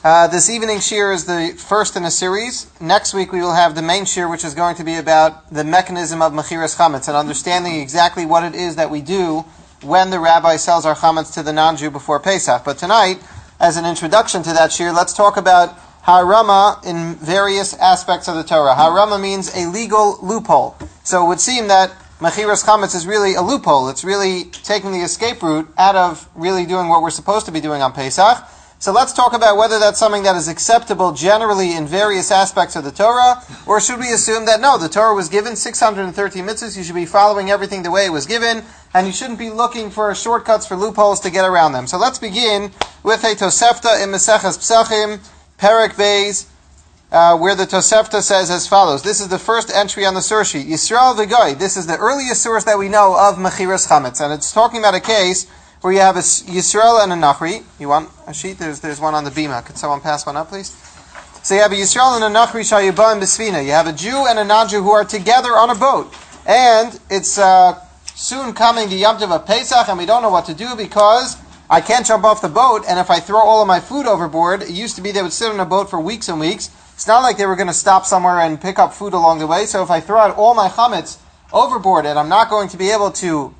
This evening shir is the first in a series. Next week we will have the main shir, which is going to be about the mechanism of mechiras chametz and understanding exactly what it is that we do when the rabbi sells our chametz to the non-Jew before Pesach. But tonight, as an introduction to that shir, let's talk about harama in various aspects of the Torah. Harama means a legal loophole. So it would seem that mechiras chametz is really a loophole. It's really taking the escape route out of really doing what we're supposed to be doing on Pesach. So let's talk about whether that's something that is acceptable generally in various aspects of the Torah, or should we assume that no, the Torah was given 630 mitzvahs, you should be following everything the way it was given, and you shouldn't be looking for shortcuts for loopholes to get around them. So let's begin with a Tosefta in Maseches Pesachim, Perek Beis, where the Tosefta says as follows. This is the first entry on the source sheet. Yisrael v'goy. This is the earliest source that we know of mechiras chametz, and it's talking about a case where you have a Yisrael and a Nachri. You want a sheet? There's one on the bima. Could someone pass one up, please? So you have a Yisrael and a Nachri shayibah and besvina. You have a Jew and a non-Jew who are together on a boat, and it's soon coming the Yom Tov of Pesach, and we don't know what to do because I can't jump off the boat, and if I throw all of my food overboard, it used to be they would sit on a boat for weeks and weeks. It's not like they were going to stop somewhere and pick up food along the way. So if I throw out all my chametz overboard and I'm not going to be able to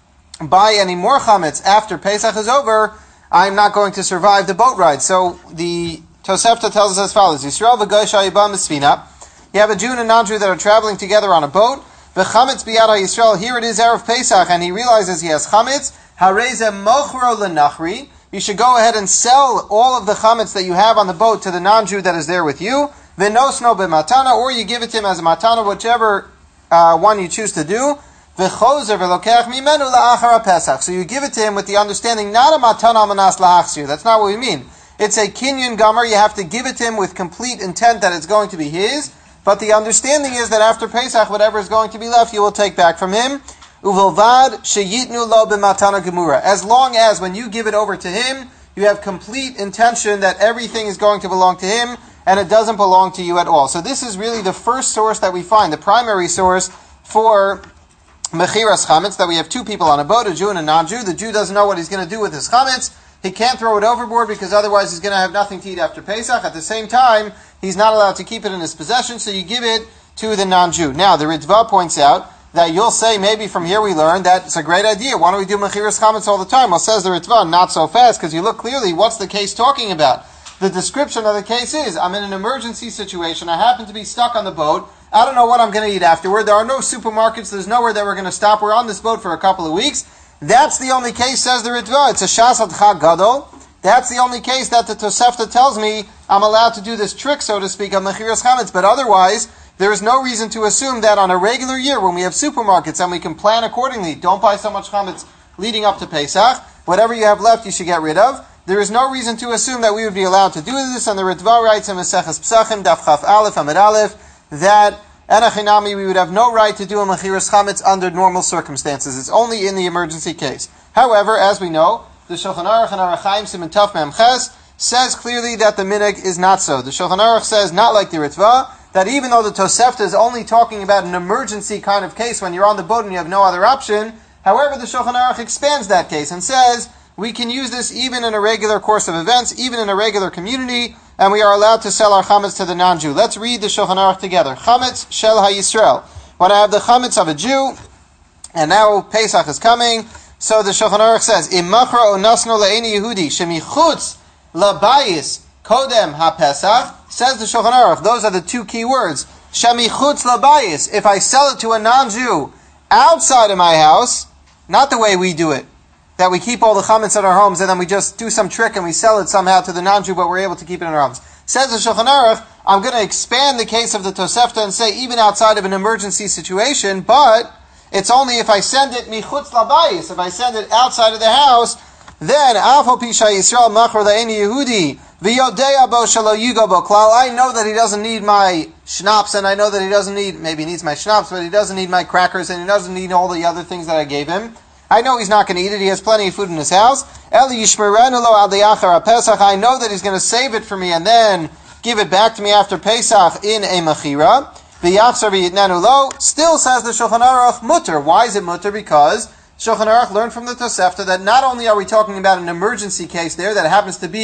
buy any more chametz after Pesach is over, I'm not going to survive the boat ride. So the Tosefta tells us as follows. Yisrael v'goy shayibah misvina. You have a Jew and a non-Jew that are traveling together on a boat. V'chametz biyad Yisrael. Here it is Erev Pesach, and he realizes he has chametz. Hareze mochro lenachri. You should go ahead and sell all of the chametz that you have on the boat to the non-Jew that is there with you. V'nosno b'matana, or you give it to him as a matana, whichever one you choose to do. V'chozer v'lokech mimenu la'achar Pesach. So you give it to him with the understanding, not a matana manas la'achsir. That's not what we mean. It's a kinyan gomer. You have to give it to him with complete intent that it's going to be his. But the understanding is that after Pesach, whatever is going to be left, you will take back from him. Uvilvad sheyitnu lo b'matana gemura. As long as when you give it over to him, you have complete intention that everything is going to belong to him, and it doesn't belong to you at all. So this is really the first source that we find, the primary source for mechiras chametz, that we have two people on a boat, a Jew and a non-Jew. The Jew doesn't know what he's going to do with his chametz. He can't throw it overboard because otherwise he's going to have nothing to eat after Pesach. At the same time, he's not allowed to keep it in his possession, so you give it to the non-Jew. Now, the Ritva points out that you'll say, maybe from here we learn that it's a great idea. Why don't we do mechiras chametz all the time? Well, says the Ritva, not so fast, because you look clearly, what's the case talking about? The description of the case is, I'm in an emergency situation, I happen to be stuck on the boat, I don't know what I'm going to eat afterward, there are no supermarkets, there's nowhere that we're going to stop, we're on this boat for a couple of weeks. That's the only case, says the Ritva. It's a shas ad chag gadol. That's the only case that the Tosefta tells me I'm allowed to do this trick, so to speak, of mechiras chametz. But otherwise, there is no reason to assume that on a regular year, when we have supermarkets and we can plan accordingly, don't buy so much chametz leading up to Pesach. Whatever you have left, you should get rid of. There is no reason to assume that we would be allowed to do this. And the Ritva writes in Maseches Pesachim, Daf Chaf Aleph Amid Aleph, that Enachinami, we would have no right to do a mechiras chametz under normal circumstances. It's only in the emergency case. However, as we know, the Shulchan Aruch and Arach Chaim Siman Taf Mem Ches says clearly that the minhag is not so. The Shulchan Aruch says, not like the Ritva, that even though the Tosefta is only talking about an emergency kind of case when you're on the boat and you have no other option, however, the Shulchan Aruch expands that case and says, we can use this even in a regular course of events, even in a regular community, and we are allowed to sell our chametz to the non-Jew. Let's read the Shulchan Aruch together. Chametz shel ha-Yisrael. When I have the chametz of a Jew, and now Pesach is coming, so the Shulchan Aruch says, Im machra o nasno le'eni Yehudi, shemichutz labayis kodem ha-Pesach, says the Shulchan Aruch, those are the two key words. Shemichutz labayis, if I sell it to a non-Jew outside of my house, not the way we do it, that we keep all the chametz in our homes and then we just do some trick and we sell it somehow to the non-Jew, but we're able to keep it in our homes. Says the Shulchan Aruch, I'm going to expand the case of the Tosefta and say even outside of an emergency situation, but it's only if I send it michutz labayis, if I send it outside of the house, then afal pisha Yisrael machor la'eni Yehudi v'yodea bo shelo yugo bo klal. I know that he doesn't need my schnapps, and I know that he doesn't need, maybe he needs my schnapps, but he doesn't need my crackers, and he doesn't need all the other things that I gave him. I know he's not going to eat it. He has plenty of food in his house. Eli yishmerenu lo ad liachar Pesach. I know that he's going to save it for me and then give it back to me after Pesach in a mechira. V'yachzar v'yitnenu lo. Still says the Shulchan Aruch mutter. Why is it mutter? Because Shulchan Aruch learned from the Tosefta that not only are we talking about an emergency case there that happens to be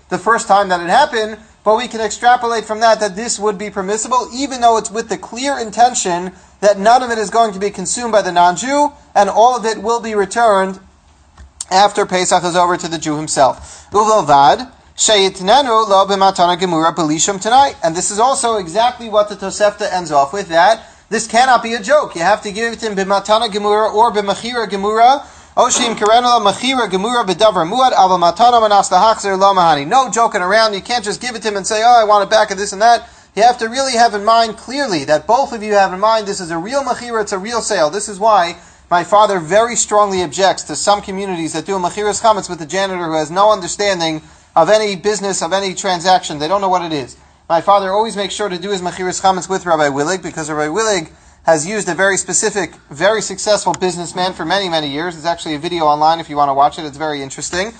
the first time that it happened, but we can extrapolate from that this would be permissible, even though it's with the clear intention that none of it is going to be consumed by the non-Jew, and all of it will be returned after Pesach is over to the Jew himself. Uvalvad, sheyitnenu lo b'matana gemura b'lishum tonight. And this is also exactly what the Tosefta ends off with, that this cannot be a joke. You have to give it to him b'matana gemura or b'machira gemura. Oshim karenala machira gemura b'davar muad al matana manas lahachzer lo mahani. No joking around. You can't just give it to him and say, oh, I want it back of this and that. You have to really have in mind clearly that both of you have in mind this is a real machira, it's a real sale. This is why my father very strongly objects to some communities that do a machiras chametz with a janitor who has no understanding of any business, of any transaction. They don't know what it is. My father always makes sure to do his machiras chametz with Rabbi Willig, because Rabbi Willig has used a very specific, very successful businessman for many, many years. There's actually a video online if you want to watch it. It's very interesting.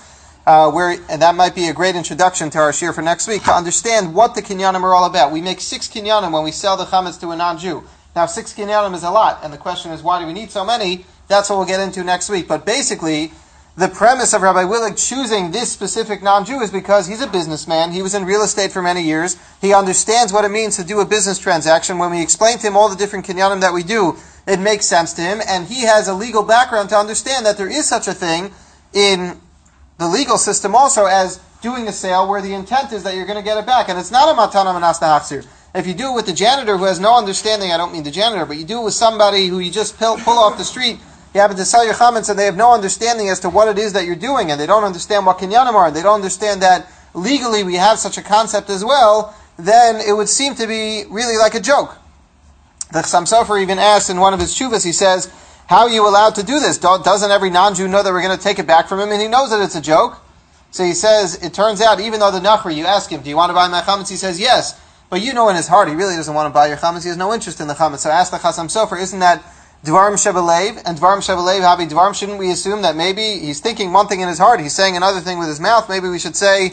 And that might be a great introduction to our shir for next week, to understand what the kinyanim are all about. We make 6 kinyanim when we sell the chametz to a non-Jew. Now 6 kinyanim is a lot, and the question is, why do we need so many? That's what we'll get into next week. But basically, the premise of Rabbi Willig choosing this specific non-Jew is because he's a businessman. He was in real estate for many years. He understands what it means to do a business transaction. When we explain to him all the different kinyanim that we do, it makes sense to him, and he has a legal background to understand that there is such a thing in the legal system also as doing a sale where the intent is that you're going to get it back. And it's not a matana manas lahachzir. If you do it with the janitor who has no understanding, I don't mean the janitor, but you do it with somebody who you just pull off the street, you happen to sell your chametz and they have no understanding as to what it is that you're doing, and they don't understand what kinyanim are, and they don't understand that legally we have such a concept as well, then it would seem to be really like a joke. The Chassam Sofer even asked in one of his shuvas, he says, how are you allowed to do this? Doesn't every non-Jew know that we're going to take it back from him? And he knows that it's a joke. So he says, it turns out, even though the Nachri, you ask him, do you want to buy my chametz? He says, yes. But you know in his heart, he really doesn't want to buy your chametz. He has no interest in the chametz. So ask the Chassam Sofer, isn't that Dvarim Shebelev? And Dvarim Shebelev, Habi Dvarim, shouldn't we assume that maybe he's thinking one thing in his heart, he's saying another thing with his mouth? Maybe we should say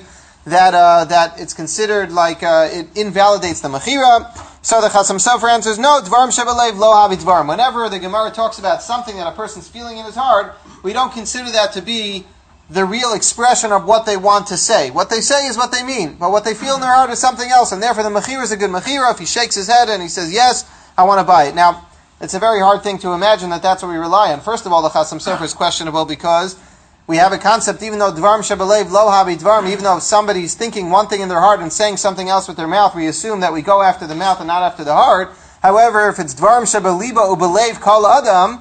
that it's considered like it invalidates the mechira. So the Chassam Sofer answers, no, Dvarim Shebelev, lo Habi Dvarim. Whenever the Gemara talks about something that a person's feeling in his heart, we don't consider that to be the real expression of what they want to say. What they say is what they mean, but what they feel in their heart is something else, and therefore the mechira is a good mechira if he shakes his head and he says, yes, I want to buy it. Now, it's a very hard thing to imagine that that's what we rely on. First of all, the Chassam Sofer is questionable because we have a concept, even though Dvarim Shebelev lo habi Dvarim, even though somebody's thinking one thing in their heart and saying something else with their mouth, we assume that we go after the mouth and not after the heart. However, if it's Dvarim Shebeliba ubelev kol adam,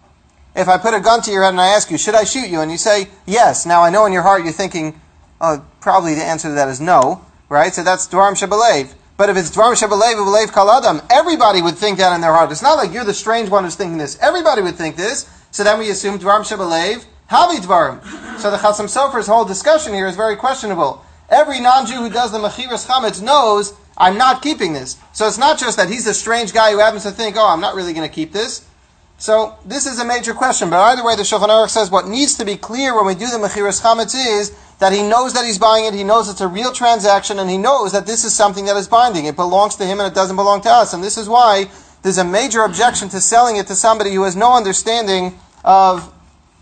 if I put a gun to your head and I ask you, should I shoot you? And you say, yes. Now I know in your heart you're thinking, probably the answer to that is no, right? So that's Dvarim Shebelev. But if it's Dvarim Shebelev ubelev kol adam, everybody would think that in their heart. It's not like you're the strange one who's thinking this. Everybody would think this. So then we assume Dvarim Shebelev Havi Dvarim. So the Chassam Sofer's whole discussion here is very questionable. Every non-Jew who does the Mechiras Chametz knows, I'm not keeping this. So it's not just that he's the strange guy who happens to think, I'm not really going to keep this. So this is a major question. But either way, the Shulchan Aruch says what needs to be clear when we do the Mechiras Chametz is that he knows that he's buying it, he knows it's a real transaction, and he knows that this is something that is binding. It belongs to him and it doesn't belong to us. And this is why there's a major objection to selling it to somebody who has no understanding of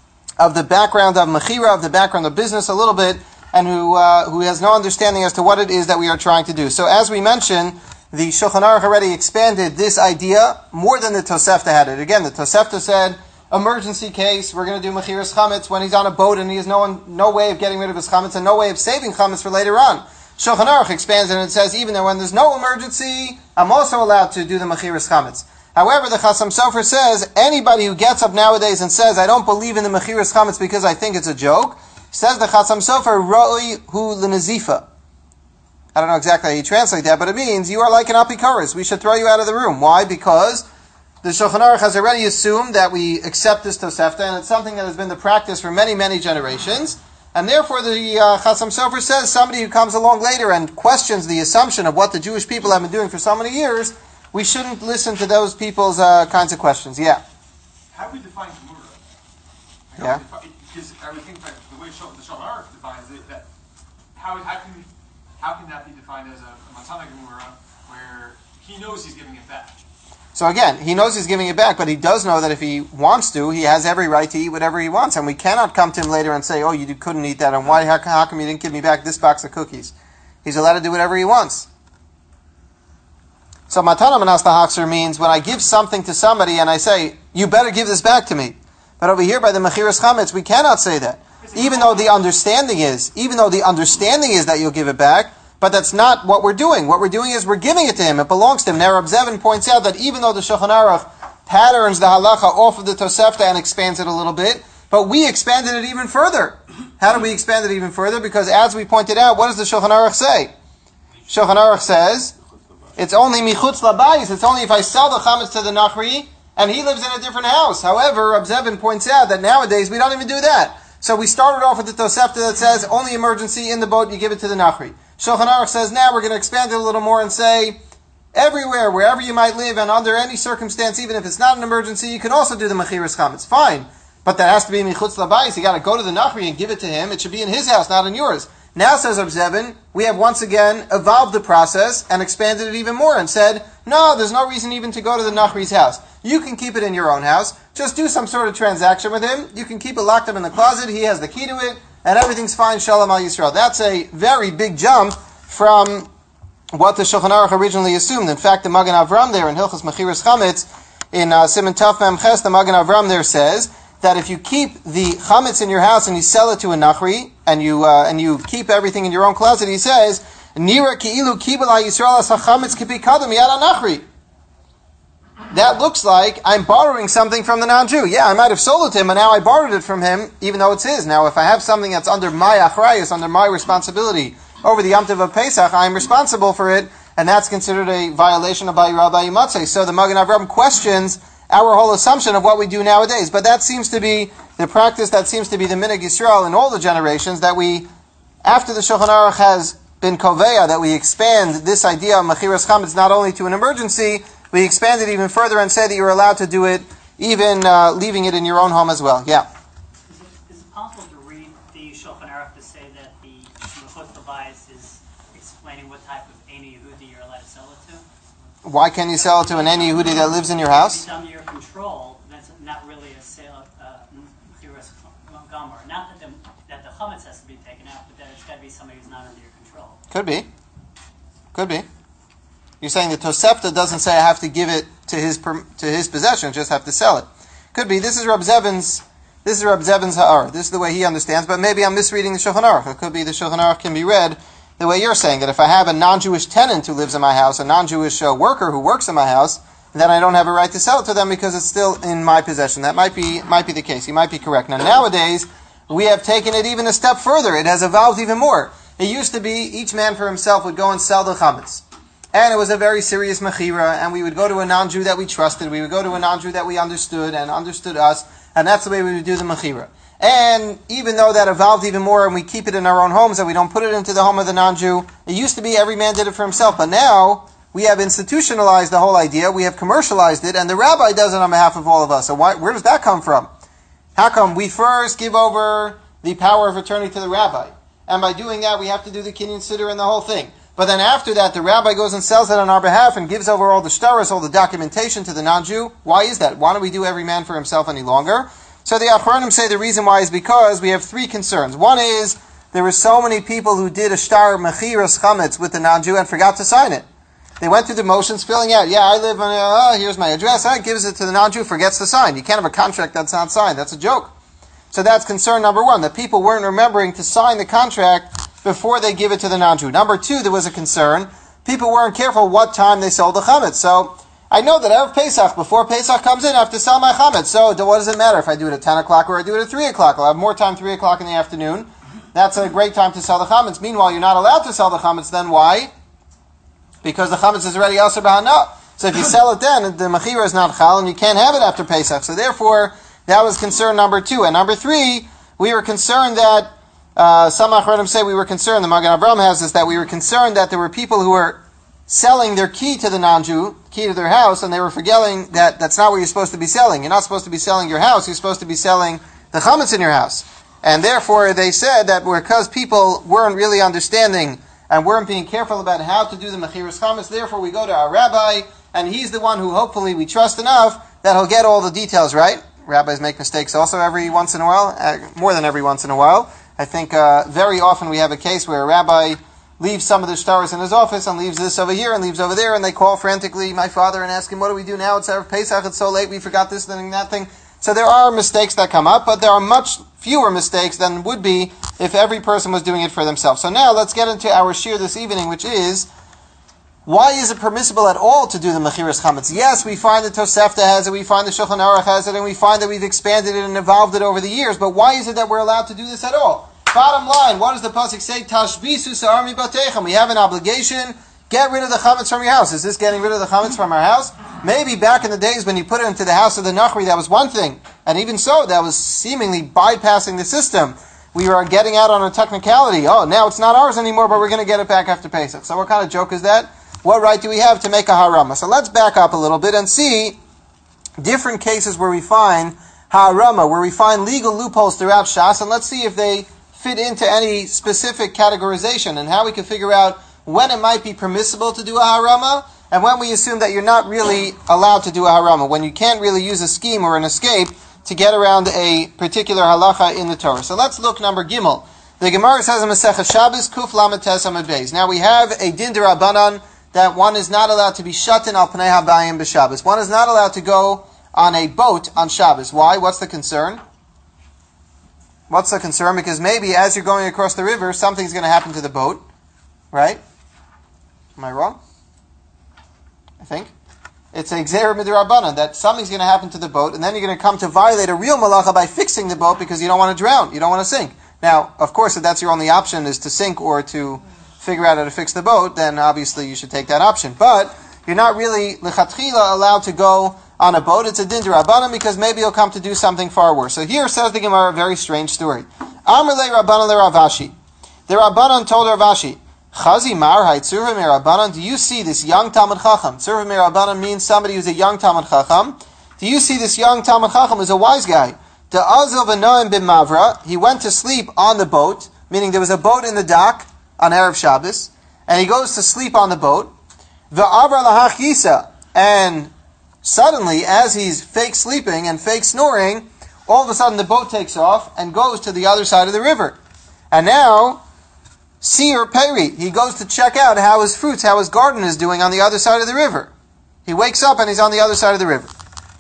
the background of Mechira, of the background of business a little bit, and who has no understanding as to what it is that we are trying to do. So as we mentioned, the Shulchan Aruch already expanded this idea more than the Tosefta had it. Again, the Tosefta said, emergency case, we're going to do Mechiras Chametz when he's on a boat and he has no way of getting rid of his Chametz and no way of saving Chametz for later on. Shulchan Aruch expands it and it says, even though when there's no emergency, I'm also allowed to do the Mechiras Chametz. However, the Chassam Sofer says, anybody who gets up nowadays and says, I don't believe in the Mechiras Chametz because I think it's a joke, says the Chassam Sofer, Roi hu l'nezifa. I don't know exactly how you translate that, but it means you are like an apikoros. We should throw you out of the room. Why? Because the Shulchan Aruch has already assumed that we accept this Tosefta, and it's something that has been the practice for many, many generations. And therefore, the Chassam Sofer says, somebody who comes along later and questions the assumption of what the Jewish people have been doing for so many years, we shouldn't listen to those people's kinds of questions. Yeah? How do we define Gemura? Yeah? Because everything, the way the Shulchan Aruch defines it, that how can that be defined as a Matana Gemura where he knows he's giving it back? So again, he knows he's giving it back, but he does know that if he wants to, he has every right to eat whatever he wants, and we cannot come to him later and say, oh, you couldn't eat that, and why? How come you didn't give me back this box of cookies? He's allowed to do whatever he wants. So matana manas lahachzer means when I give something to somebody and I say, you better give this back to me. But over here by the mechiras chametz, we cannot say that. Even though the understanding is that you'll give it back, but that's not what we're doing. What we're doing is we're giving it to him. It belongs to him. Now Reb Zevin points out that even though the Shulchan Aruch patterns the halacha off of the Tosefta and expands it a little bit, but we expanded it even further. How do we expand it even further? Because as we pointed out, what does the Shulchan Aruch say? Shulchan Aruch says, it's only michutz labayis. It's only if I sell the chametz to the nachri and he lives in a different house. However, Reb Zevin points out that nowadays we don't even do that. So we started off with the Tosefta that says only emergency in the boat, you give it to the nachri. Shulchan Aruch says now we're going to expand it a little more and say everywhere, wherever you might live and under any circumstance, even if it's not an emergency, you can also do the mechiras chametz. Fine. But that has to be michutz labayis. You got to go to the nachri and give it to him. It should be in his house, not in yours. Now, says Reb Zevin, we have once again evolved the process and expanded it even more and said, no, there's no reason even to go to the nachri's house. You can keep it in your own house. Just do some sort of transaction with him. You can keep it locked up in the closet. He has the key to it, and everything's fine. Shalom al Yisrael. That's a very big jump from what the Shulchan Aruch originally assumed. In fact, the Magen Avram there in Hilchos Mechiras Chametz in Siman Taf Mem Ches, the Magen Avram there says that if you keep the chametz in your house and you sell it to a nachri and you keep everything in your own closet, he says, Nira ki'ilu kibel ha'Yisrael as hachametz kipi kadam yad ha'nachri. That looks like I'm borrowing something from the non-Jew. Yeah, I might have sold it to him, but now I borrowed it from him, even though it's his. Now, if I have something that's under my achrayus, under my responsibility, over the Yom Tov of Pesach, I'm responsible for it, and that's considered a violation of Bayi Rabbi Matzeh. So the Magen Avram questions our whole assumption of what we do nowadays. But that seems to be the practice, that seems to be the Minhag Yisrael in all the generations, that we, after the Shulchan Aruch has been koveya, that we expand this idea of mechiras chametz not only to an emergency, we expand it even further and say that you're allowed to do it, even leaving it in your own home as well. Yeah? Is it possible to read the Shulchan Aruch to say that the Mechutz Labayis is explaining what type of Eini Yehudi you're allowed to sell it to? Why can you sell it to an Eini Yehudi that lives in your house? If it's under your control, that's not really a sale of Mechiras Gomer. Not that the chametz has to be taken out, but that it's got to be somebody who's not under your control. Could be. Could be. You're saying the Tosefta doesn't say I have to give it to his possession, just have to sell it. Could be. This is Reb Zevin's ha'ar. This is the way he understands, but maybe I'm misreading the Shulchan Aruch. It could be the Shulchan Aruch can be read the way you're saying, that if I have a non-Jewish tenant who lives in my house, a non-Jewish worker who works in my house, then I don't have a right to sell it to them because it's still in my possession. That might be the case. He might be correct. Now nowadays, we have taken it even a step further. It has evolved even more. It used to be each man for himself would go and sell the chametz. And it was a very serious mechira, and we would go to a non-Jew that we trusted, we would go to a non-Jew that we understood and understood us, and that's the way we would do the mechira. And even though that evolved even more and we keep it in our own homes and we don't put it into the home of the non-Jew, it used to be every man did it for himself, but now we have institutionalized the whole idea, we have commercialized it, and the rabbi does it on behalf of all of us. So where does that come from? How come we first give over the power of attorney to the rabbi? And by doing that, we have to do the kinyan siddur and the whole thing. But then after that, the rabbi goes and sells it on our behalf and gives over all the shtaros, all the documentation to the non-Jew. Why is that? Why don't we do every man for himself any longer? So the Achronim say the reason why is because we have three concerns. One is, there were so many people who did a shtar mechiras chametz with the non-Jew and forgot to sign it. They went through the motions, filling out, I live on, here's my address, gives it to the non-Jew, forgets to sign. You can't have a contract that's not signed. That's a joke. So that's concern number one, that people weren't remembering to sign the contract before they give it to the non-Jew. Number two, there was a concern. People weren't careful what time they sold the chametz. So, I know that Erev Pesach, before Pesach comes in, I have to sell my chametz. So, what does it matter if I do it at 10 o'clock or I do it at 3 o'clock? I'll have more time 3 o'clock in the afternoon. That's a great time to sell the chametz. Meanwhile, you're not allowed to sell the chametz then. Why? Because the chametz is already aser b'hana. So if you sell it then, the mechira is not chal, and you can't have it after Pesach. So therefore, that was concern number two. And number three, we were concerned that some Achronim say we were concerned, the Magen Avram has this, that we were concerned that there were people who were selling their key to the non-Jew, key to their house, and they were forgetting that that's not what you're supposed to be selling. You're not supposed to be selling your house, you're supposed to be selling the chametz in your house. And therefore they said that because people weren't really understanding and weren't being careful about how to do the mechiras chametz, therefore we go to our rabbi and he's the one who hopefully we trust enough that he'll get all the details right. Rabbis make mistakes also every once in a while, more than every once in a while. I think very often we have a case where a rabbi leaves some of the shtaros in his office and leaves this over here and leaves over there, and they call frantically my father and ask him, what do we do now? It's Erev Pesach, it's so late, we forgot this thing and that thing. So there are mistakes that come up, but there are much fewer mistakes than would be if every person was doing it for themselves. So now let's get into our shir this evening, which is, why is it permissible at all to do the Mechiras Chametz? Yes, we find the Tosefta has it, we find the Shulchan Aruch has it, and we find that we've expanded it and evolved it over the years, but why is it that we're allowed to do this at all? Bottom line, what does the pasuk say? Tashbisu sa'ar mibatechem. We have an obligation. Get rid of the chametz from your house. Is this getting rid of the chametz from our house? Maybe back in the days when you put it into the house of the Nachri, that was one thing. And even so, that was seemingly bypassing the system. We were getting out on a technicality. Oh, now it's not ours anymore, but we're going to get it back after Pesach. So what kind of joke is that? What right do we have to make a harama? So let's back up a little bit and see different cases where we find harama, where we find legal loopholes throughout Shas, and let's see if they fit into any specific categorization and how we can figure out when it might be permissible to do a harama and when we assume that you're not really allowed to do a harama, when you can't really use a scheme or an escape to get around a particular halacha in the Torah. So let's look number Gimel. The Gemara says in Masechah Shabbos, Kuf Lamed Tes Amud Beis. Now we have a din d'Rabbanan that one is not allowed to be shaten al pnei habayim b'Shabbos. One is not allowed to go on a boat on Shabbos. Why? What's the concern? What's the concern? Because maybe as you're going across the river, something's going to happen to the boat. Right? Am I wrong? I think. It's a Gzeira Midrabanan, that something's going to happen to the boat, and then you're going to come to violate a real malacha by fixing the boat because you don't want to drown. You don't want to sink. Now, of course, if that's your only option is to sink or to figure out how to fix the boat, then obviously you should take that option. But you're not really, lechatchila, allowed to go on a boat. It's a din d'Rabbanan because maybe you'll come to do something far worse. So here says the Gemara a very strange story. Amr le Rabbanan le Ravashi. The Rabbanan told Ravashi, Chazi mar haitzurva me Rabbanan, do you see this young Talmud Chacham? Tzurva me Rabbanan means somebody who's a young Talmud Chacham. Do you see this young Talmud Chacham who's a wise guy? The Azil v'noim b'mavra, he went to sleep on the boat, meaning there was a boat in the dock on Erev Shabbos, and he goes to sleep on the boat. V'avra lahach yisa, and suddenly, as he's fake sleeping and fake snoring, all of a sudden the boat takes off and goes to the other side of the river. And now, Seir Peri, he goes to check out how his fruits, how his garden is doing on the other side of the river. He wakes up and he's on the other side of the river.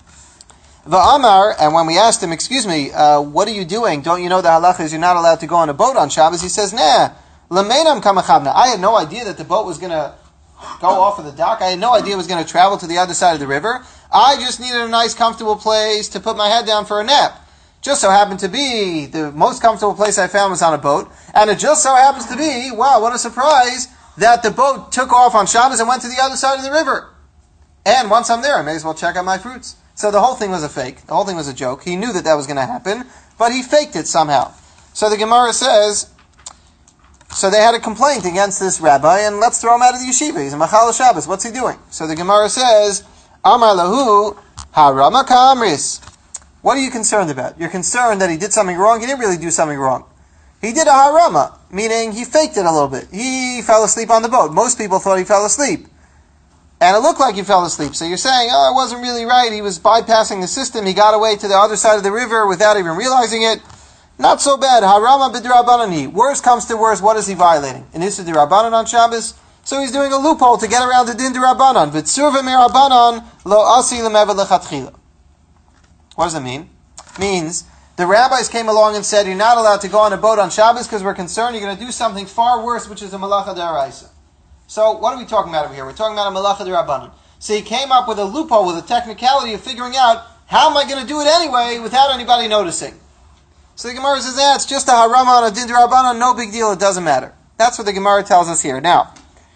V'amar, and when we asked him, excuse me, what are you doing? Don't you know the halacha is you're not allowed to go on a boat on Shabbos? He says, nah, l'meinam kamachavna. I had no idea that the boat was going to go off of the dock. I had no idea it was going to travel to the other side of the river. I just needed a nice, comfortable place to put my head down for a nap. Just so happened to be, the most comfortable place I found was on a boat. And it just so happens to be, wow, what a surprise, that the boat took off on Shabbos and went to the other side of the river. And once I'm there, I may as well check out my fruits. So the whole thing was a fake. The whole thing was a joke. He knew that that was going to happen, but he faked it somehow. So the Gemara says, so they had a complaint against this rabbi, and let's throw him out of the yeshiva. He's a Machal Shabbos. What's he doing? So the Gemara says, Amar lahu harama ka'amris. What are you concerned about? You're concerned that he did something wrong? He didn't really do something wrong. He did a harama, meaning he faked it a little bit. He fell asleep on the boat. Most people thought he fell asleep. And it looked like he fell asleep. So you're saying, oh, it wasn't really right. He was bypassing the system. He got away to the other side of the river without even realizing it. Not so bad. Harama b'drabbanani. Worse comes to worse. What is he violating? An issa d'rabbanan on Shabbos? So he's doing a loophole to get around the din d'rabbanan. V'tzurva me'rabbanan lo asi l'meva l'chatchila. What does it mean? It means the rabbis came along and said, you're not allowed to go on a boat on Shabbos because we're concerned you're going to do something far worse, which is a malacha d'araisa. So what are we talking about over here? We're talking about a malacha d'rabbanan. So he came up with a loophole, with a technicality of figuring out, how am I going to do it anyway without anybody noticing? So the Gemara says, it's just a harama on a din d'rabbanan, no big deal, it doesn't matter. That's what the Gemara tells us here. Now,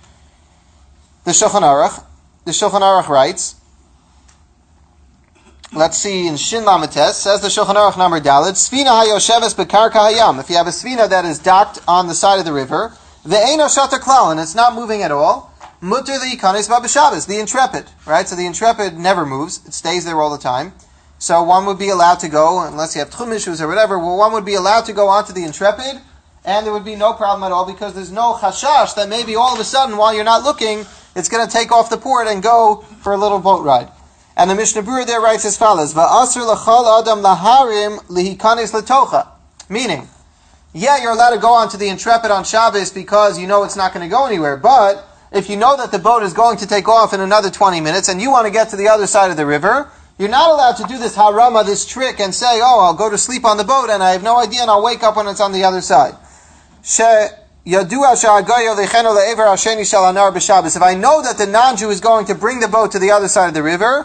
the Shulchan Aruch writes, let's see, in Shin Lamates, says the Shulchan Aruch number Dalet, Sfina hayosheves bekarka hayam. If you have a Sfina that is docked on the side of the river, ve'eino shata klal, and it's not moving at all, mutter li'ikanes b'Shabbos, the Intrepid, right? So the Intrepid never moves, it stays there all the time. So one would be allowed to go, unless you have tchum issues or whatever, well, one would be allowed to go onto the Intrepid and there would be no problem at all because there's no chashash that maybe all of a sudden while you're not looking, it's going to take off the port and go for a little boat ride. And the Mishnah Berurah there writes as follows: Va'asr l'chol adam laharim lihikanis letocha. Meaning, yeah, you're allowed to go onto the Intrepid on Shabbos because you know it's not going to go anywhere. But if you know that the boat is going to take off in another 20 minutes and you want to get to the other side of the river, you're not allowed to do this harama, this trick, and say, oh, I'll go to sleep on the boat and I have no idea and I'll wake up when it's on the other side. If I know that the non-Jew is going to bring the boat to the other side of the river,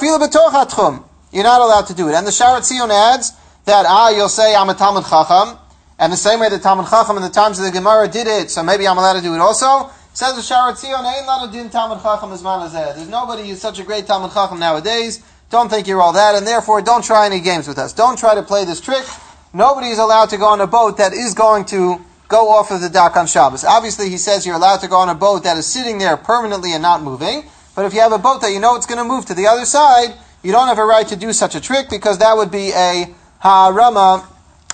you're not allowed to do it. And the Sharat Zion adds that, you'll say, I'm a Talmud Chacham, and the same way the Talmud Chacham in the times of the Gemara did it, so maybe I'm allowed to do it also. Says the Sharat Zion, Ein lanu din Talmud Chacham azman hazeh. There's nobody who's such a great Talmud Chacham nowadays. Don't think you're all that, and therefore don't try any games with us. Don't try to play this trick. Nobody is allowed to go on a boat that is going to go off of the dock on Shabbos. Obviously, he says you're allowed to go on a boat that is sitting there permanently and not moving. But if you have a boat that you know it's going to move to the other side, you don't have a right to do such a trick because that would be a harama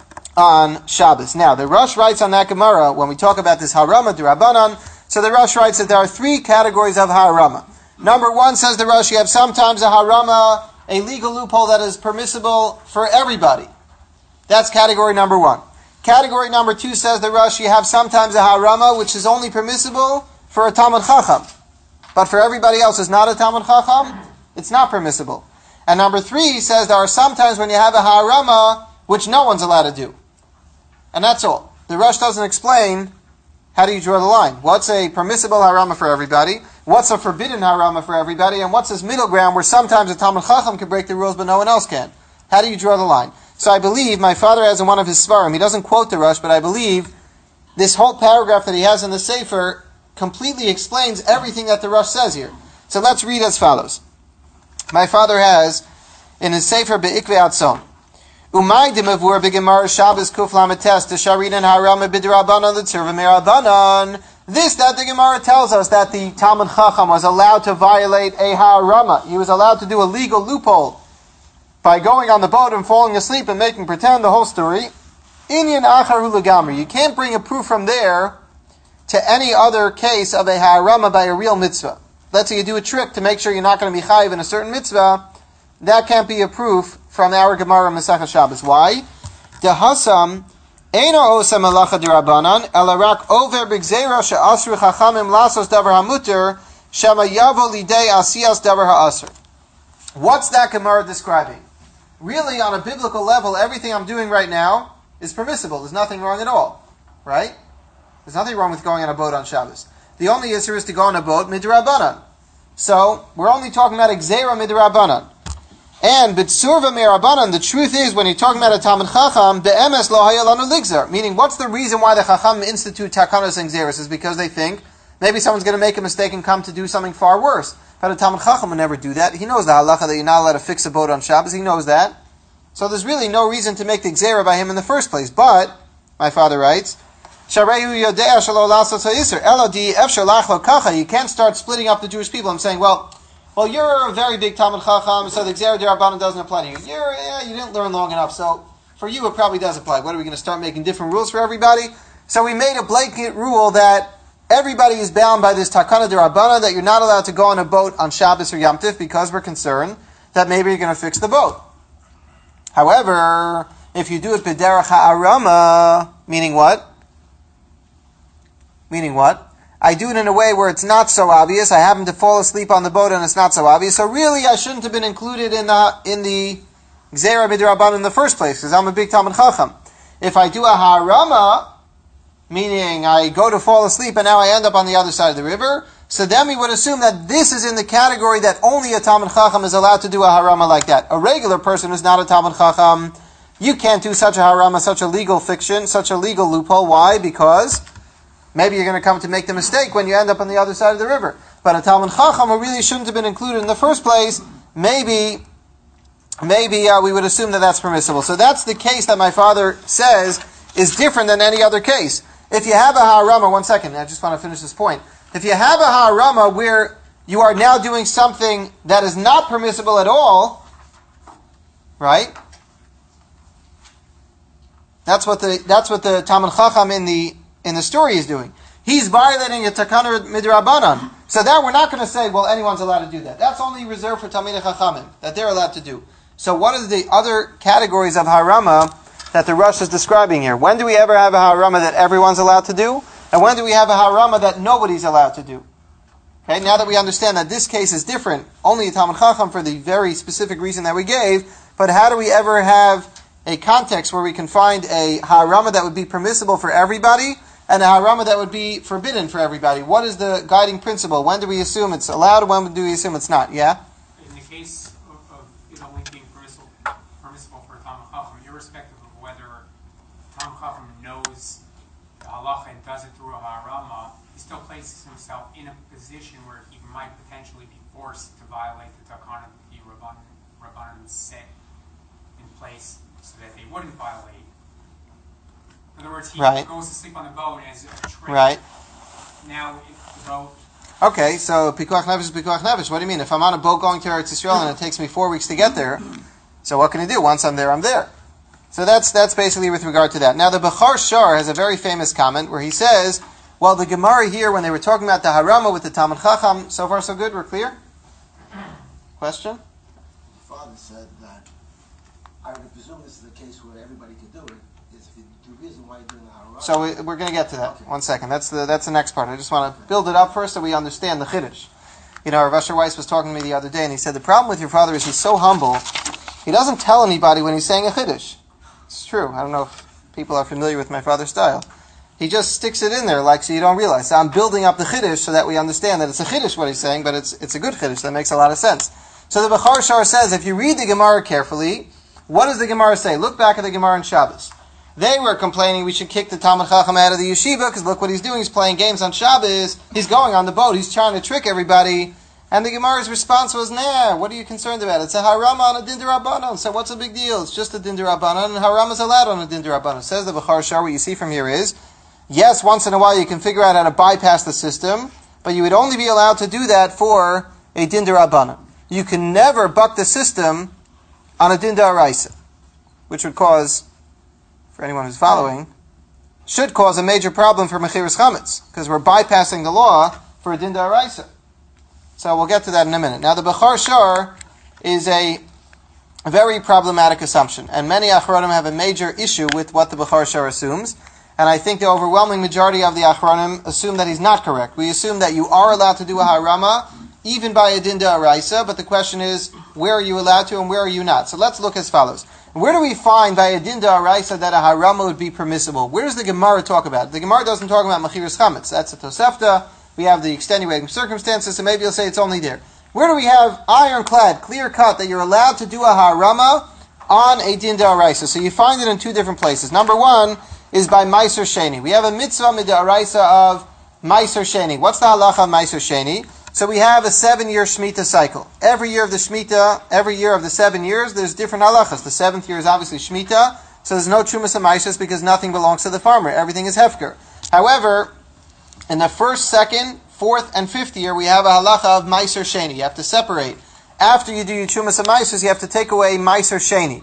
on Shabbos. Now, the Rosh writes on that Gemara, when we talk about this harama d'Rabbanan, so the Rosh writes that there are three categories of harama. Number one, says the Rosh, you have sometimes a harama, a legal loophole that is permissible for everybody. That's category number one. Category number two, says the Rosh, you have sometimes a harama which is only permissible for a Talmud Chacham. But for everybody else who's not a Talmud Chacham, it's not permissible. And number three says there are sometimes when you have a harama which no one's allowed to do. And that's all. The Rosh doesn't explain how do you draw the line. What's a permissible harama for everybody? What's a forbidden harama for everybody? And what's this middle ground where sometimes a Talmud Chacham can break the rules but no one else can? How do you draw the line? So I believe, my father has in one of his svarim, he doesn't quote the Rosh, but I believe this whole paragraph that he has in the Sefer completely explains everything that the Rosh says here. So let's read as follows. My father has in his Sefer Be'ikvei Atzon, Umay dimavur b'gemar Shabbos kuf lametes t'sharinan harama b'drabanan l'tzirva merabanan. This, that the Gemara tells us that the Talmud Chacham was allowed to violate a harama. He was allowed to do a legal loophole by going on the boat and falling asleep and making pretend, the whole story. Inyan achar hu legamri. You can't bring a proof from there to any other case of a harama by a real mitzvah. Let's say you do a trick to make sure you're not going to be chayiv in a certain mitzvah. That can't be a proof from our Gemara Masechah Shabbos. Why? Dehasam eino osa melacha d'Rabbanan ela rak over b'gzeira she'asru chachamim lasos davar hamuter shema yavo lidei asiyas davar ha'asr. What's that Gemara describing? Really, on a biblical level, everything I'm doing right now is permissible. There's nothing wrong at all. Right? There's nothing wrong with going on a boat on Shabbos. The only issue is to go on a boat midrabanan. So, we're only talking about Gzeira midrabanan. And B'tsurva mirabanan, the truth is, when you're talking about a Talmud Chacham, be'emes lo haya lanu ligzer. Meaning, what's the reason why the Chacham institute takanos and gzeros? Is because they think maybe someone's going to make a mistake and come to do something far worse. But a Talmud Chacham would never do that. He knows the halacha that you're not allowed to fix a boat on Shabbos. He knows that. So there's really no reason to make the gzeira by him in the first place. But, my father writes, you can't start splitting up the Jewish people and saying, well, you're a very big Talmud Chacham, so the Gzeira d'Rabbanan doesn't apply to you. You didn't learn long enough, so for you it probably does apply. What, are we going to start making different rules for everybody? So we made a blanket rule that everybody is bound by this Takana d'Rabbanan, that you're not allowed to go on a boat on Shabbos or Yom Tif because we're concerned that maybe you're going to fix the boat. However, if you do it b'derech ha'arama, meaning what? I do it in a way where it's not so obvious. I happen to fall asleep on the boat and it's not so obvious. So really, I shouldn't have been included in the Gzeira B'Drabbanan in the first place, because I'm a big Talmud Chacham. If I do a harama, meaning I go to fall asleep and now I end up on the other side of the river, so then we would assume that this is in the category that only a Talmud Chacham is allowed to do a harama like that. A regular person who's not a Talmud Chacham, you can't do such a harama, such a legal fiction, such a legal loophole. Why? Because maybe you're going to come to make the mistake when you end up on the other side of the river. But a Talmud Chacham who really shouldn't have been included in the first place, maybe we would assume that that's permissible. So that's the case that my father says is different than any other case. If you have a harama, one second, I just want to finish this point. If you have a harama where you are now doing something that is not permissible at all, right? That's what the Talmud Chacham in the story is doing. He's violating a takana midrabanan. So that we're not going to say, well, anyone's allowed to do that. That's only reserved for Talmidei Chachamim, that they're allowed to do. So what are the other categories of harama that the Rosh is describing here? When do we ever have a harama that everyone's allowed to do? And when do we have a harama that nobody's allowed to do? Okay, now that we understand that this case is different, only a Talmud Chacham for the very specific reason that we gave, but how do we ever have a context where we can find a harama that would be permissible for everybody and a harama that would be forbidden for everybody? What is the guiding principle? When do we assume it's allowed? When do we assume it's not? Yeah? In the case of it only being permissible for a Talmud Chacham, irrespective of whether Talmud Chacham knows the halacha and does it through a harama, he still places himself in a position where he might potentially be forced to violate the takana that the Rabbanan set in place so that they wouldn't violate. In other words, he goes to sleep on the boat as a trick. Right. Now, if the boat... Okay, so pikuach nefesh is pikuach nefesh. What do you mean? If I'm on a boat going to Eretz Yisrael and it takes me 4 weeks to get there, so what can I do? Once I'm there, I'm there. So that's basically with regard to that. Now, the Bechar Shar has a very famous comment where he says, well, the Gemara here, when they were talking about the harama with the Talmud Chacham, so far so good, we're clear? Question? The father said that, I would presume this is the case where everybody could do it, is if the reason why you're doing the harama. So we're going to get to that. Okay. 1 second. That's the next part. I just want to build it up first so we understand the Chiddush. You know, Rav Asher Weiss was talking to me the other day, and he said, the problem with your father is he's so humble, he doesn't tell anybody when he's saying a Chiddush. It's true. I don't know if people are familiar with my father's style. He just sticks it in there like so you don't realize. So I'm building up the Chiddush so that we understand that it's a Chiddush what he's saying, but it's a good Chiddush. That makes a lot of sense. So the Bechar Shar says, if you read the Gemara carefully, what does the Gemara say? Look back at the Gemara in Shabbos. They were complaining we should kick the Talmud Chacham out of the yeshiva because look what he's doing. He's playing games on Shabbos. He's going on the boat. He's trying to trick everybody. And the Gemara's response was, nah, what are you concerned about? It's a harama on a din d'Rabbanan. So what's the big deal? It's just a din d'Rabbanan, and harama is allowed on a din d'Rabbanan. Says the Bechar Shar, what you see from here is, yes, once in a while you can figure out how to bypass the system, but you would only be allowed to do that for a din d'Rabbanan. You can never buck the system on a din d'Oraisa, which would cause, for anyone who's following, should cause a major problem for Mechiras Chametz, because we're bypassing the law for a din d'Oraisa. So we'll get to that in a minute. Now the Bechar Shar is a very problematic assumption, and many Achronim have a major issue with what the Bechar Shar assumes, and I think the overwhelming majority of the Achronim assume that he's not correct. We assume that you are allowed to do a harama, even by a din d'Oraisa, but the question is, where are you allowed to and where are you not? So let's look as follows. Where do we find by a din d'Oraisa that a harama would be permissible? Where does the Gemara talk about it? The Gemara doesn't talk about Mechiras Chametz. That's a Tosefta. We have the extenuating circumstances, so maybe you'll say it's only there. Where do we have ironclad, clear cut, that you're allowed to do a harama on a din d'Oraisa? So you find it in 2 different places. Number 1 is by Meiser Sheni. We have a mitzvah mid'oraisa of Meiser Sheni. What's the halacha of Meiser Sheni? So we have a 7-year Shemitah cycle. Every year of the Shemitah, every year of the 7 years, there's different halachas. The 7th year is obviously Shemitah, so there's no Trumas HaMaishas because nothing belongs to the farmer. Everything is Hefker. However, in the 1st, 2nd, 4th, and 5th year, we have a halacha of Meiser Sheni. You have to separate. After you do your Trumas HaMaishas, you have to take away Meiser Sheni.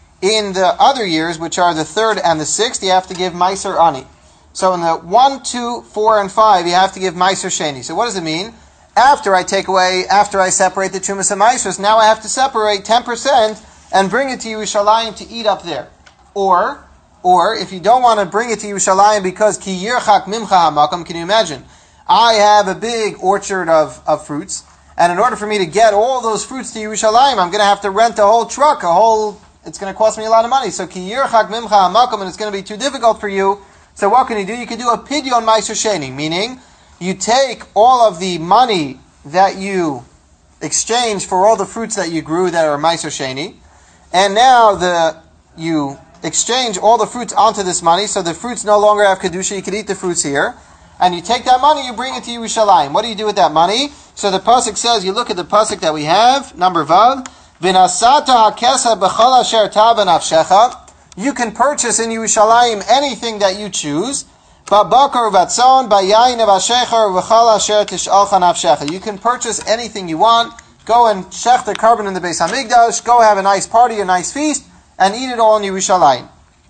In the other years, which are the 3rd and the 6th, you have to give Meiser Ani. So in the 1, 2, 4, and 5, you have to give Meiser Sheni. So what does it mean? After I separate the Trumas HaMaishas, now I have to separate 10% and bring it to Yerushalayim to eat up there. Or if you don't want to bring it to Yerushalayim because ki yirchak mimcha hamakam, can you imagine? I have a big orchard of fruits, and in order for me to get all those fruits to Yerushalayim, I'm going to have to rent a whole truck, it's going to cost me a lot of money. So ki yirchak mimcha hamakam, and it's going to be too difficult for you. So what can you do? You can do a pidyon meiser sheni, meaning you take all of the money that you exchange for all the fruits that you grew that are meiser sheni, and now you exchange all the fruits onto this money, so the fruits no longer have kedusha. You can eat the fruits here, and you take that money, you bring it to Yerushalayim. What do you do with that money? So the pasuk says, you look at the pasuk that we have, number vav, v'nasata hakesa b'chol asher ta b'nafshecha. You can purchase in Yerushalayim anything that you choose. Ba'bakar v'atzon ba'yayin v'ashecher v'chol asher tish'alcha nafshecha. You can purchase anything you want. Go and shech the carbon in the Beis Hamikdash. Go have a nice party, a nice feast, and eat it all in Yerushalayim.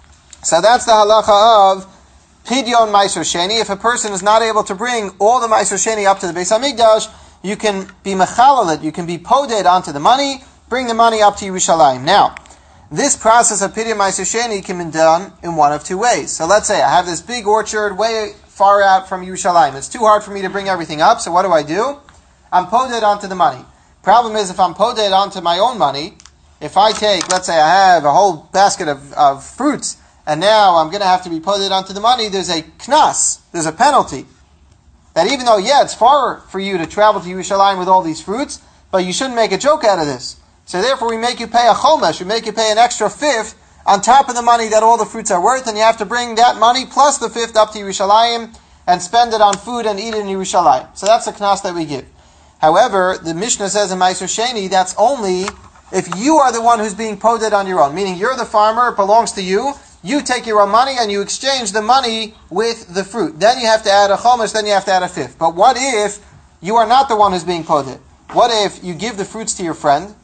So that's the halacha of Pidyon Meiser Sheni. If a person is not able to bring all the Meiser Sheni up to the Beis Hamikdash, you can be mechalalit, you can be poded onto the money, bring the money up to Yerushalayim. Now, this process of Pidyon Meiser Sheni can be done in one of two ways. So let's say I have this big orchard way far out from Yerushalayim. It's too hard for me to bring everything up, so what do? I'm poded onto the money. Problem is, if I'm poded onto my own money, if I take, let's say I have a whole basket of fruits, and now I'm going to have to be poded onto the money, there's a knas, there's a penalty. That even though, it's far for you to travel to Yerushalayim with all these fruits, but you shouldn't make a joke out of this. So therefore we make you pay a chomesh, we make you pay an extra fifth on top of the money that all the fruits are worth, and you have to bring that money plus the fifth up to Yerushalayim and spend it on food and eat it in Yerushalayim. So that's the knas that we give. However, the Mishnah says in Meiser Sheni, that's only if you are the one who's being poded on your own. Meaning you're the farmer, it belongs to you, you take your own money and you exchange the money with the fruit. Then you have to add a chomesh, then you have to add a fifth. But what if you are not the one who's being poded? What if you give the fruits to your friend,